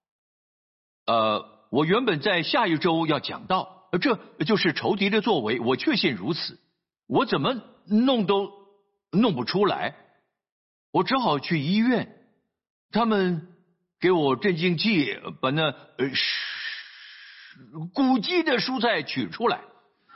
呃，我原本在下一周要讲道，这就是仇敌的作为，我确信如此。我怎么弄都弄不出来，我只好去医院，他们给我镇静剂，把那呃古籍的蔬菜取出来，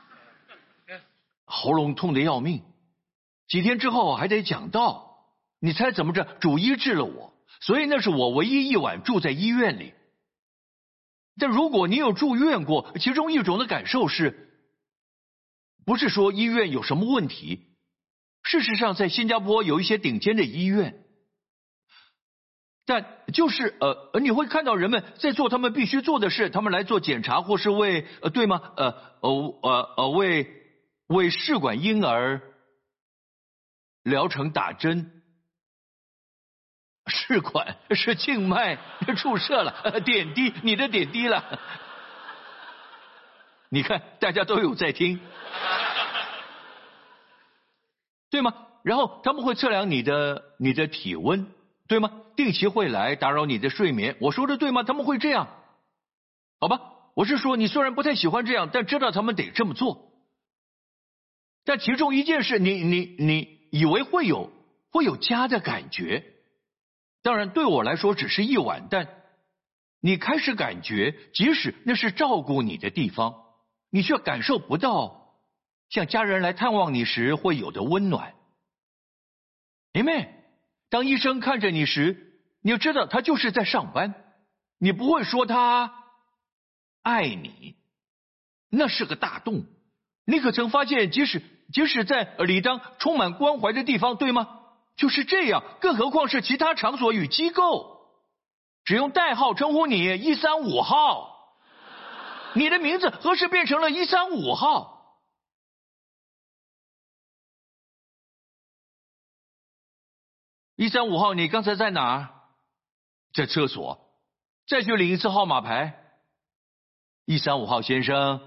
喉咙痛得要命。几天之后还得讲道，你猜怎么着？主医治了我，所以那是我唯一一晚住在医院里。但如果你有住院过，其中一种的感受是，不是说医院有什么问题，事实上在新加坡有一些顶尖的医院，但就是呃，你会看到人们在做他们必须做的事，他们来做检查，或是为呃，对吗？呃呃呃呃，为为试管婴儿疗程打针，试管是静脉注射了，点滴，你的点滴了。你看，大家都有在听，对吗？然后他们会测量你的你的体温，对吗？定期会来打扰你的睡眠，我说的对吗？他们会这样，好吧？我是说，你虽然不太喜欢这样，但知道他们得这么做。但其中一件事，你你你以为会有会有家的感觉，当然对我来说只是一晚，但你开始感觉，即使那是照顾你的地方，你却感受不到像家人来探望你时会有的温暖。妹妹，当医生看着你时，你要知道他就是在上班，你不会说他爱你，那是个大洞。你可曾发现，即使即使在理当充满关怀的地方，对吗？就是这样，更何况是其他场所与机构，只用代号称呼你一三五号，你的名字何时变成了一三五号？一三五号，你刚才在哪儿？在厕所。再去领一次号码牌。一三五号先生。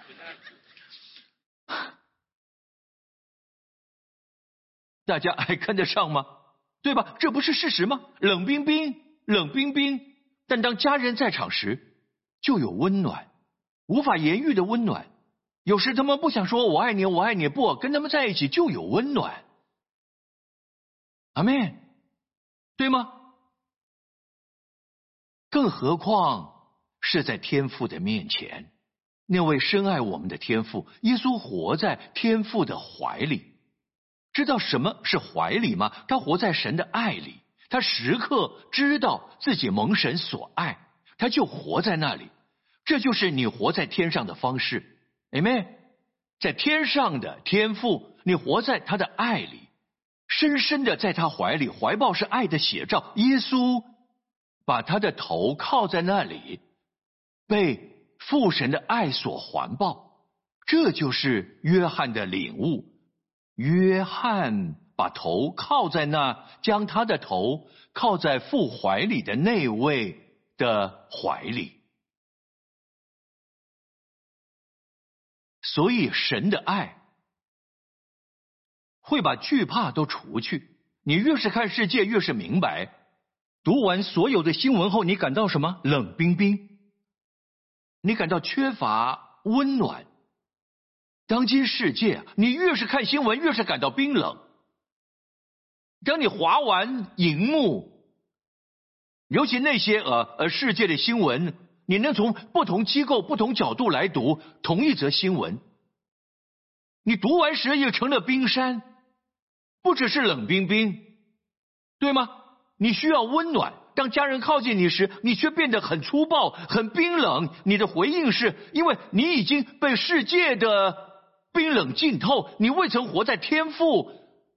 大家还跟得上吗？对吧？这不是事实吗？冷冰冰，冷冰冰。但当家人在场时，就有温暖，无法言喻的温暖。有时他们不想说我爱你，我爱你，不，跟他们在一起就有温暖。阿们，对吗？更何况是在天父的面前， 那位深爱我们的天父，耶稣活在天父的怀里。知道什么是怀里吗？他活在神的爱里，他时刻知道自己蒙神所爱，他就活在那里。这就是你活在天上的方式。Amen。在天上的天父，你活在他的爱里，深深的在他怀里，怀抱是爱的写照。耶稣把他的头靠在那里，被父神的爱所环抱，这就是约翰的领悟。约翰把头靠在那，将他的头靠在父怀里的那位的怀里。所以神的爱会把惧怕都除去。你越是看世界，越是明白。读完所有的新闻后，你感到什么？冷冰冰。你感到缺乏温暖。当今世界，你越是看新闻，越是感到冰冷。当你滑完荧幕，尤其那些呃呃世界的新闻，你能从不同机构、不同角度来读同一则新闻。你读完时也成了冰山，不只是冷冰冰，对吗？你需要温暖。当家人靠近你时，你却变得很粗暴、很冰冷。你的回应是因为你已经被世界的冰冷浸透，你未曾活在天父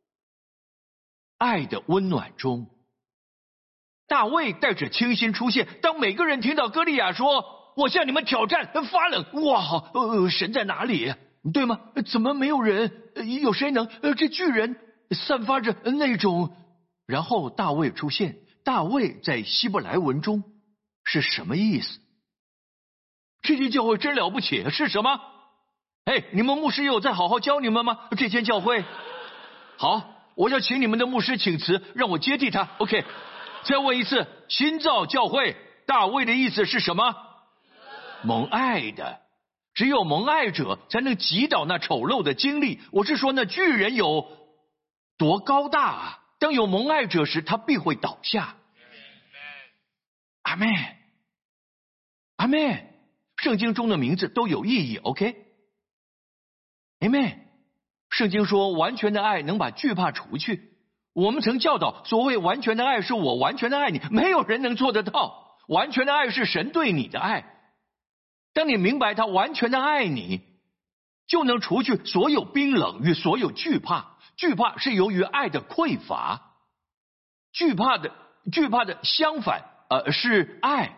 爱的温暖中。大卫带着清新出现，当每个人听到歌利亚说我向你们挑战发冷，哇、呃、神在哪里，对吗？怎么没有人？有谁能？这巨人散发着那种。然后大卫出现。大卫在希伯来文中是什么意思？这间教会真了不起，是什么？哎，你们牧师有在好好教你们吗？这间教会好，我要请你们的牧师请辞，让我接替他。 OK， 再问一次，新造教会大卫的意思是什么？蒙爱的。只有蒙爱者才能击倒那丑陋的经历。我是说那巨人有多高大啊！当有蒙爱者时，他必会倒下。阿们，阿们。圣经中的名字都有意义 ，OK？ 阿们。圣经说，完全的爱能把惧怕除去。我们曾教导，所谓完全的爱是我完全的爱你，没有人能做得到。完全的爱是神对你的爱。当你明白他完全的爱你，就能除去所有冰冷与所有惧怕。惧怕是由于爱的匮乏，惧怕的惧怕的相反，呃，是爱，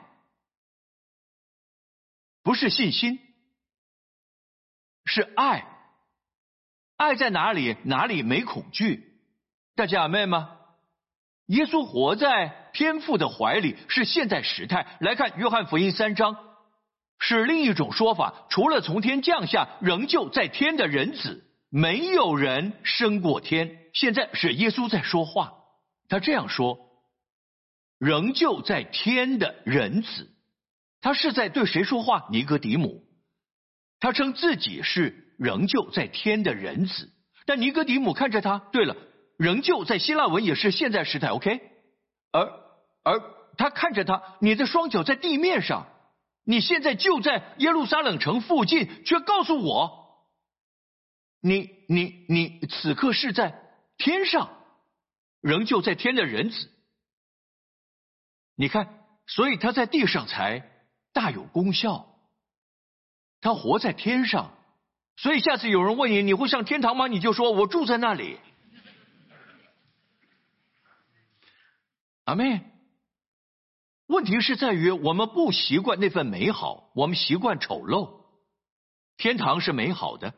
不是信心，是爱。爱在哪里？哪里没恐惧？大家阿们吗？耶稣活在天父的怀里，是现在时态。来看约翰福音三章，是另一种说法，除了从天降下，仍旧在天的人子。没有人升过天。现在是耶稣在说话，他这样说，仍旧在天的人子。他是在对谁说话？尼哥底母。他称自己是仍旧在天的人子，但尼哥底母看着他，对了，仍旧在希腊文也是现在时态 OK， 而而他看着他，你的双脚在地面上，你现在就在耶路撒冷城附近，却告诉我你你你此刻是在天上，仍旧在天的人子。你看，所以他在地上才大有功效。他活在天上，所以下次有人问你你会上天堂吗？你就说我住在那里。阿们。问题是在于我们不习惯那份美好，我们习惯丑陋。天堂是美好的，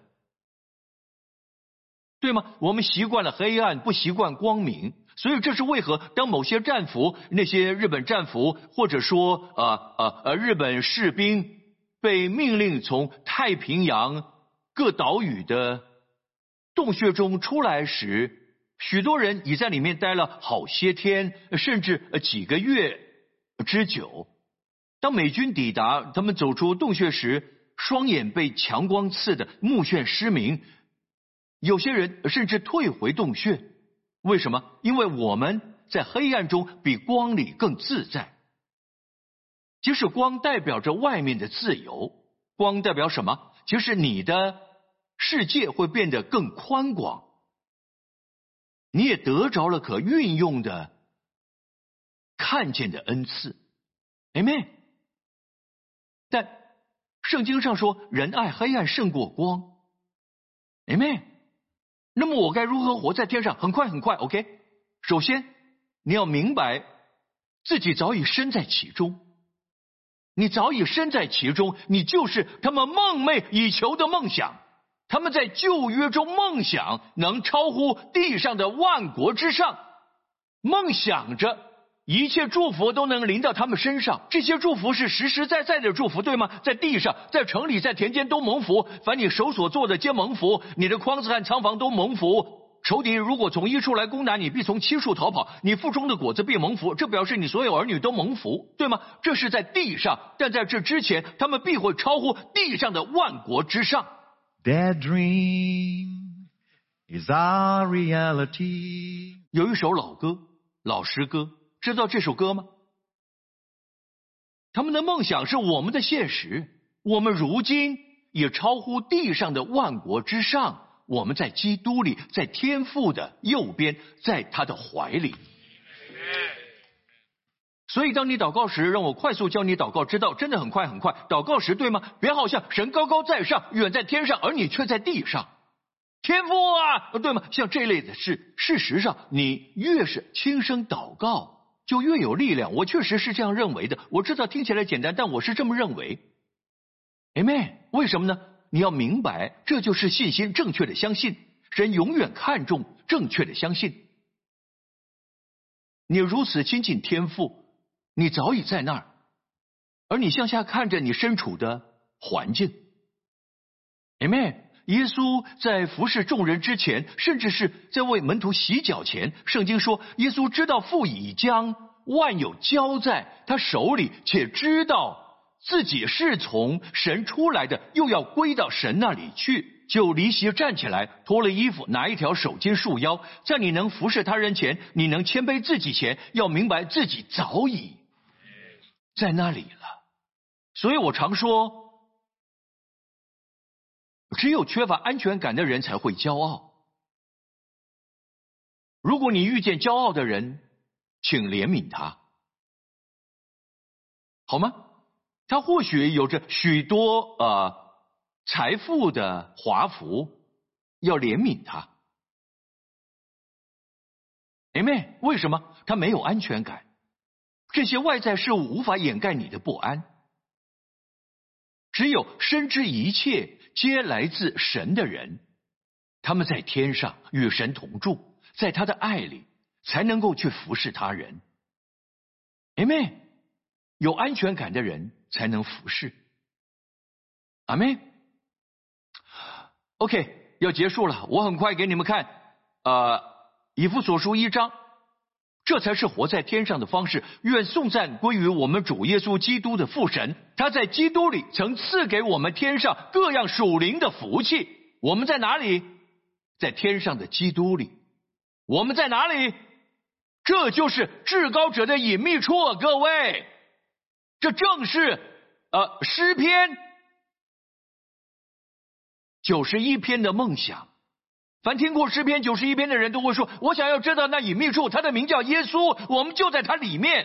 对吗？我们习惯了黑暗，不习惯光明。所以这是为何当某些战俘，那些日本战俘，或者说呃呃呃日本士兵被命令从太平洋各岛屿的洞穴中出来时，许多人已在里面待了好些天，甚至几个月之久。当美军抵达，他们走出洞穴时，双眼被强光刺得目眩失明，有些人甚至退回洞穴。为什么？因为我们在黑暗中比光里更自在。即使光代表着外面的自由， 光代表什么？其实你的世界会变得更宽广，你也得着了可运用的看见的恩赐。 Amen。 但圣经上说人爱黑暗胜过光。 Amen。 那么我该如何活在天上？很快很快 OK。 首先你要明白自己早已身在其中，你早已身在其中，你就是他们梦寐以求的梦想。他们在旧约中梦想能超乎地上的万国之上，梦想着一切祝福都能临到他们身上。这些祝福是实实在在的祝福，对吗？在地上，在城里，在田间都蒙福，凡你手所做的皆蒙福，你的筐子和仓房都蒙福。仇敌如果从一处来攻打你，必从七处逃跑，你腹中的果子必蒙福。这表示你所有儿女都蒙福，对吗？这是在地上，但在这之前他们必会超乎地上的万国之上。 That dream is our reality。 有一首老歌，老诗歌，知道这首歌吗？他们的梦想是我们的现实，我们如今也超乎地上的万国之上。我们在基督里，在天父的右边，在他的怀里。所以当你祷告时，让我快速教你祷告之道，真的很快很快。祷告时，对吗？别好像神高高在上，远在天上，而你却在地上。天父啊，对吗？像这类的事，事实上你越是轻声祷告，就越有力量。我确实是这样认为的。我知道听起来简单，但我是这么认为。Amen。 为什么呢？你要明白，这就是信心，正确的相信。神永远看重正确的相信。你如此亲近天父，你早已在那儿，而你向下看着你身处的环境。Amen。 耶稣在服侍众人之前，甚至是在为门徒洗脚前，圣经说耶稣知道父已将万有交在他手里，且知道自己是从神出来的，又要归到神那里去，就离席站起来，脱了衣服，拿一条手巾束腰。在你能服侍他人前，你能谦卑自己前，要明白自己早已在那里了。所以我常说，只有缺乏安全感的人才会骄傲。如果你遇见骄傲的人，请怜悯他，好吗？他或许有着许多呃财富的华服，要怜悯他。Amen。 为什么？他没有安全感。这些外在事物无法掩盖你的不安。只有深知一切皆来自神的人，他们在天上与神同住，在他的爱里才能够去服侍他人。Amen。 有安全感的人才能服侍。阿们。 OK， 要结束了，我很快给你们看呃，以弗所书一章，这才是活在天上的方式。愿颂赞归于我们主耶稣基督的父神，他在基督里曾赐给我们天上各样属灵的福气。我们在哪里？在天上的基督里。我们在哪里？这就是至高者的隐秘处，各位。这正是呃诗篇九十一篇的梦想。凡听过诗篇九十一篇的人都会说，我想要知道那隐秘处，他的名叫耶稣，我们就在他里面。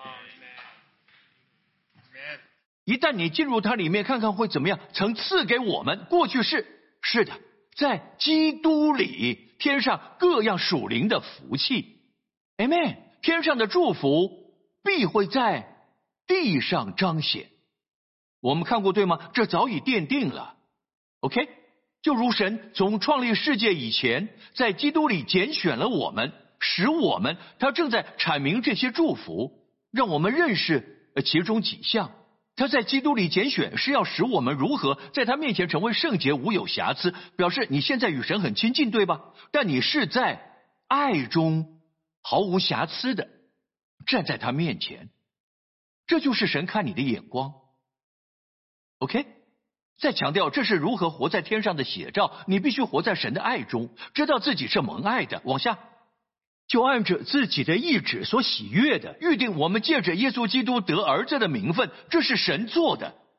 一旦你进入他里面，看看会怎么样。曾赐给我们，过去是是的，在基督里天上各样属灵的福气。 Amen。 天上的祝福必会在地上彰显。我们看过对吗？这早已奠定了。 OK， 就如神从创立世界以前，在基督里拣选了我们，使我们，他正在阐明这些祝福，让我们认识其中几项。他在基督里拣选是要使我们如何在他面前成为圣洁无有瑕疵，表示你现在与神很亲近，对吧？但你是在爱中毫无瑕疵的站在他面前，这就是神看你的眼光。 OK， 再强调这是如何活在天上的写照，你必须活在神的爱中，知道自己是蒙爱的。往下，就按着自己的意志所喜悦的预定我们借着耶稣基督得儿子的名分，这是神做的。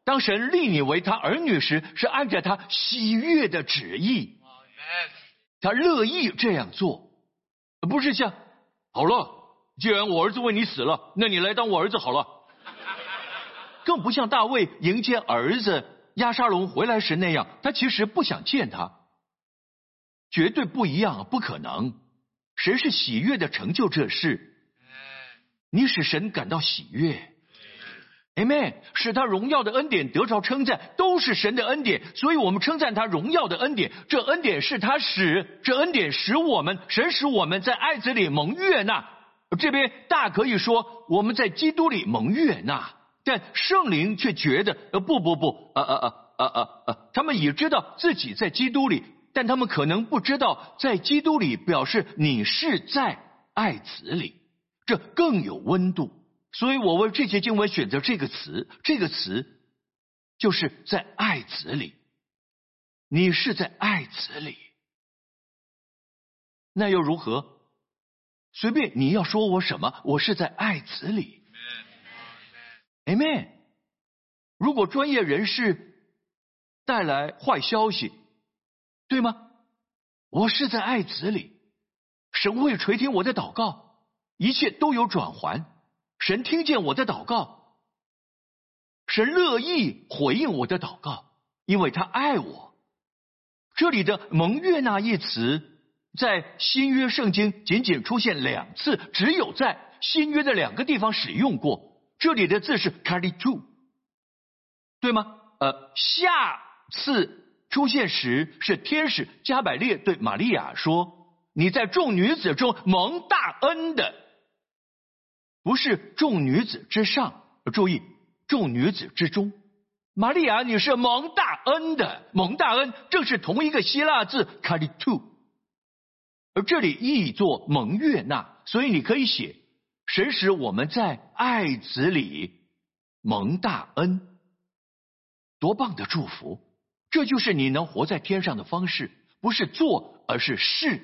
当神立你为他儿女时，是按照他喜悦的旨意，他乐意这样做，不是像好了，既然我儿子为你死了，那你来当我儿子好了。更不像大卫迎接儿子押沙龙回来时那样，他其实不想见他，绝对不一样，不可能。神是喜悦的成就这事，你使神感到喜悦。Amen， 使他荣耀的恩典得着称赞，都是神的恩典，所以我们称赞他荣耀的恩典。这恩典是他使，这恩典使我们，神使我们在爱子里蒙悦纳。这边大可以说我们在基督里蒙悦纳，但圣灵却觉得，呃，不不不，呃呃呃呃呃呃，他们也知道自己在基督里，但他们可能不知道，在基督里表示你是在爱子里，这更有温度。所以我为这节经文选择这个词，这个词就是在爱子里，你是在爱子里，那又如何？随便你要说我什么，我是在爱子里。Amen。如果专业人士带来坏消息，对吗？我是在爱子里，神会垂听我的祷告，一切都有转圜。神听见我的祷告，神乐意回应我的祷告，因为他爱我。这里的蒙悦纳一词在新约圣经仅仅出现两次，只有在新约的两个地方使用过。这里的字是 karitu， 对吗？呃，下次出现时是天使加百列对玛利亚说，你在众女子中蒙大恩的，不是众女子之上，注意，众女子之中。玛利亚，你是蒙大恩的，蒙大恩正是同一个希腊字 karitu， 而这里译作蒙悦纳，所以你可以写神使我们在爱子里蒙大恩。多棒的祝福！这就是你能活在天上的方式，不是做，而是事。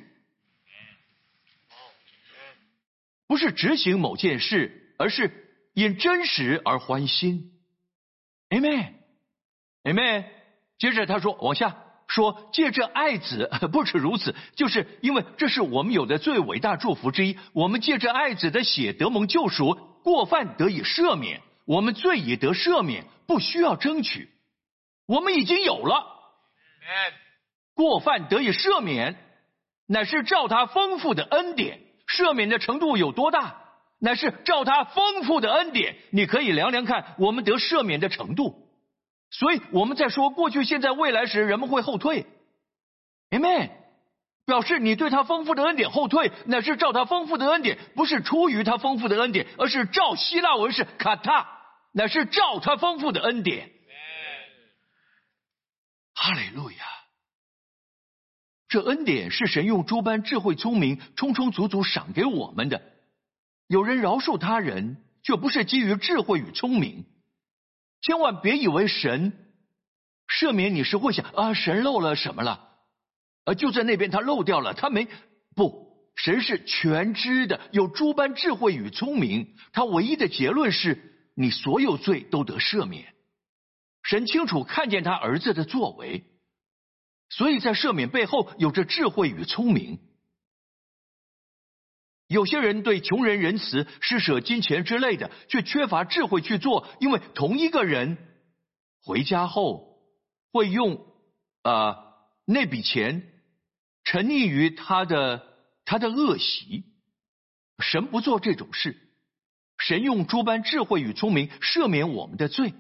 不是执行某件事，而是因真实而欢心。 Amen Amen。 接着他说，往下说，借着爱子，不止如此，就是因为这是我们有的最伟大祝福之一，我们借着爱子的血得蒙救赎，过犯得以赦免，我们罪已得赦免，不需要争取，我们已经有了。过犯得以赦免，乃是照他丰富的恩典。赦免的程度有多大？乃是照他丰富的恩典，你可以量量看我们得赦免的程度。所以我们在说过去、现在、未来时，人们会后退。Amen， 表示你对他丰富的恩典后退，乃是照他丰富的恩典，不是出于他丰富的恩典，而是照希腊文是卡塔，乃是照他丰富的恩典。哈利路亚！这恩典是神用诸般智慧聪明充充足足赏给我们的。有人饶恕他人，却不是基于智慧与聪明。千万别以为神赦免你是会想啊，神漏了什么了？啊，就在那边他漏掉了，他没不，神是全知的，有诸般智慧与聪明。他唯一的结论是你所有罪都得赦免。神清楚看见他儿子的作为，所以在赦免背后有着智慧与聪明。有些人对穷人仁慈，施舍金钱之类的，却缺乏智慧去做，因为同一个人回家后会用呃那笔钱沉溺于他的他的恶习。神不做这种事，神用诸般智慧与聪明赦免我们的罪。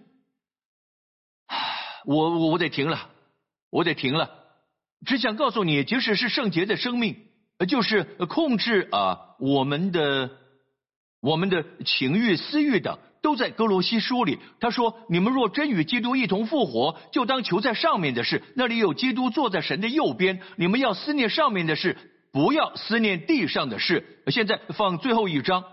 我我我得停了，我得停了。只想告诉你，即使是圣洁的生命，就是控制啊我们的我们的情欲、私欲等，都在哥罗西书里。他说：你们若真与基督一同复活，就当求在上面的事，那里有基督坐在神的右边。你们要思念上面的事，不要思念地上的事。现在放最后一章。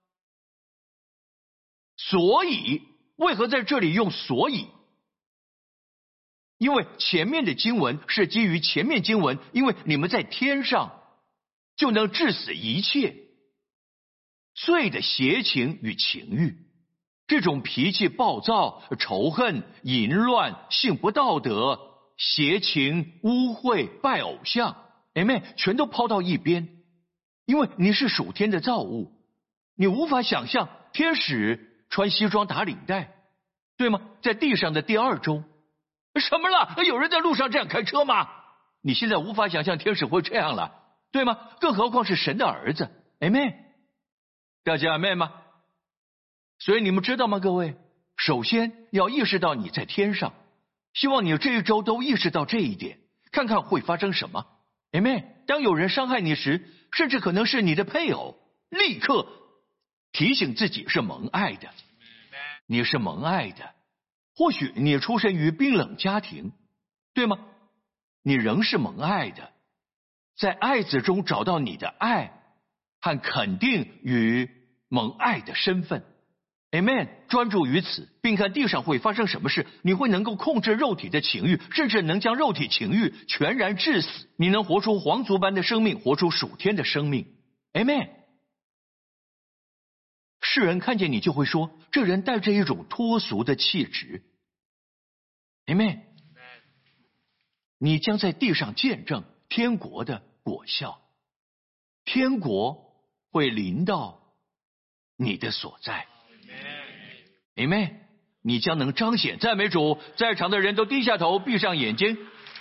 所以为何在这里用所以？因为前面的经文是基于前面经文，因为你们在天上就能治死一切罪的邪情与情欲。 这种脾气暴躁、仇恨、淫乱、性不道德、邪情、污秽、拜偶像，哎妹，全都抛到一边，因为你是属天的造物，你无法想象天使穿西装打领带，对吗？在地上的第二周，什么了？有人在路上这样开车吗？你现在无法想象天使会这样了，对吗？更何况是神的儿子，哎妹，大家阿妹吗？所以你们知道吗，各位？首先要意识到你在天上，希望你这一周都意识到这一点，看看会发生什么。阿妹，当有人伤害你时，甚至可能是你的配偶，立刻提醒自己是蒙爱的，你是蒙爱的。或许你出身于冰冷家庭，对吗？你仍是蒙爱的，在爱子中找到你的爱和肯定与蒙爱的身份。Amen， 专注于此，并看地上会发生什么事。你会能够控制肉体的情欲，甚至能将肉体情欲全然致死。你能活出皇族般的生命，活出属天的生命。Amen。世人看见你就会说，这人带着一种脱俗的气质。Amen。你将在地上见证天国的果效，天国会临到你的所在。Amen， 你将能彰显赞美主。在场的人都低下头，闭上眼睛。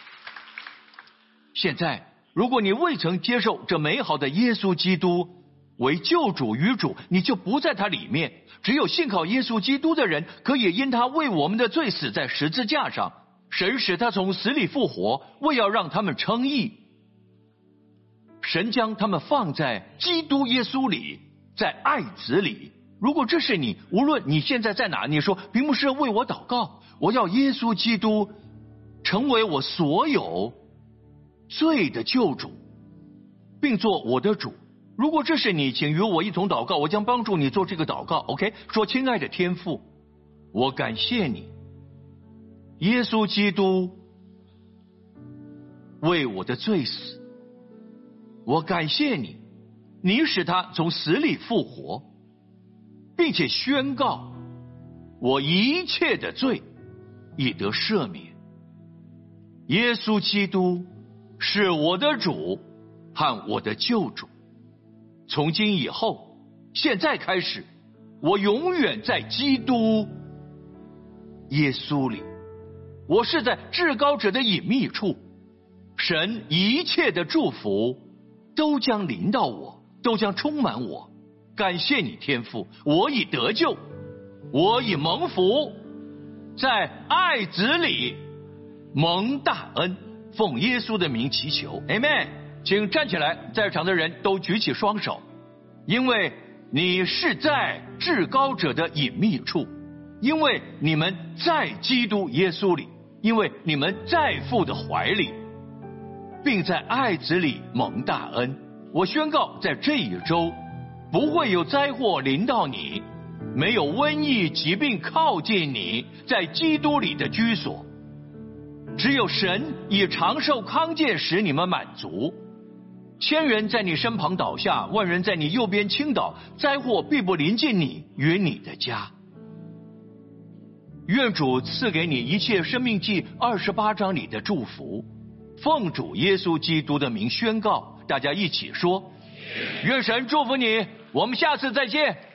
现在，如果你未曾接受这美好的耶稣基督为救主与主，你就不在他里面。只有信靠耶稣基督的人，可以因他为我们的罪死在十字架上，神使他从死里复活，为要让他们称义。神将他们放在基督耶稣里，在爱子里。如果这是你，无论你现在在哪，你说屏幕师为我祷告，我要耶稣基督成为我所有罪的救主，并做我的主。如果这是你，请与我一同祷告，我将帮助你做这个祷告。 OK， 说亲爱的天父，我感谢你，耶稣基督为我的罪死，我感谢你，你使他从死里复活，并且宣告我一切的罪已得赦免。耶稣基督是我的主和我的救主，从今以后，现在开始，我永远在基督耶稣里，我是在至高者的隐秘处，神一切的祝福都将临到我，都将充满我。感谢你天父，我已得救，我已蒙福，在爱子里蒙大恩，奉耶稣的名祈求 Amen。 请站起来，在场的人都举起双手，因为你是在至高者的隐秘处，因为你们在基督耶稣里，因为你们在父的怀里，并在爱子里蒙大恩。我宣告，在这一周不会有灾祸临到你，没有瘟疫疾病靠近你在基督里的居所，只有神以长寿康健使你们满足。千人在你身旁倒下，万人在你右边倾倒，灾祸必不临近你与你的家。愿主赐给你一切生命记二十八章里的祝福，奉主耶稣基督的名宣告，大家一起说，愿神祝福你，我们下次再见。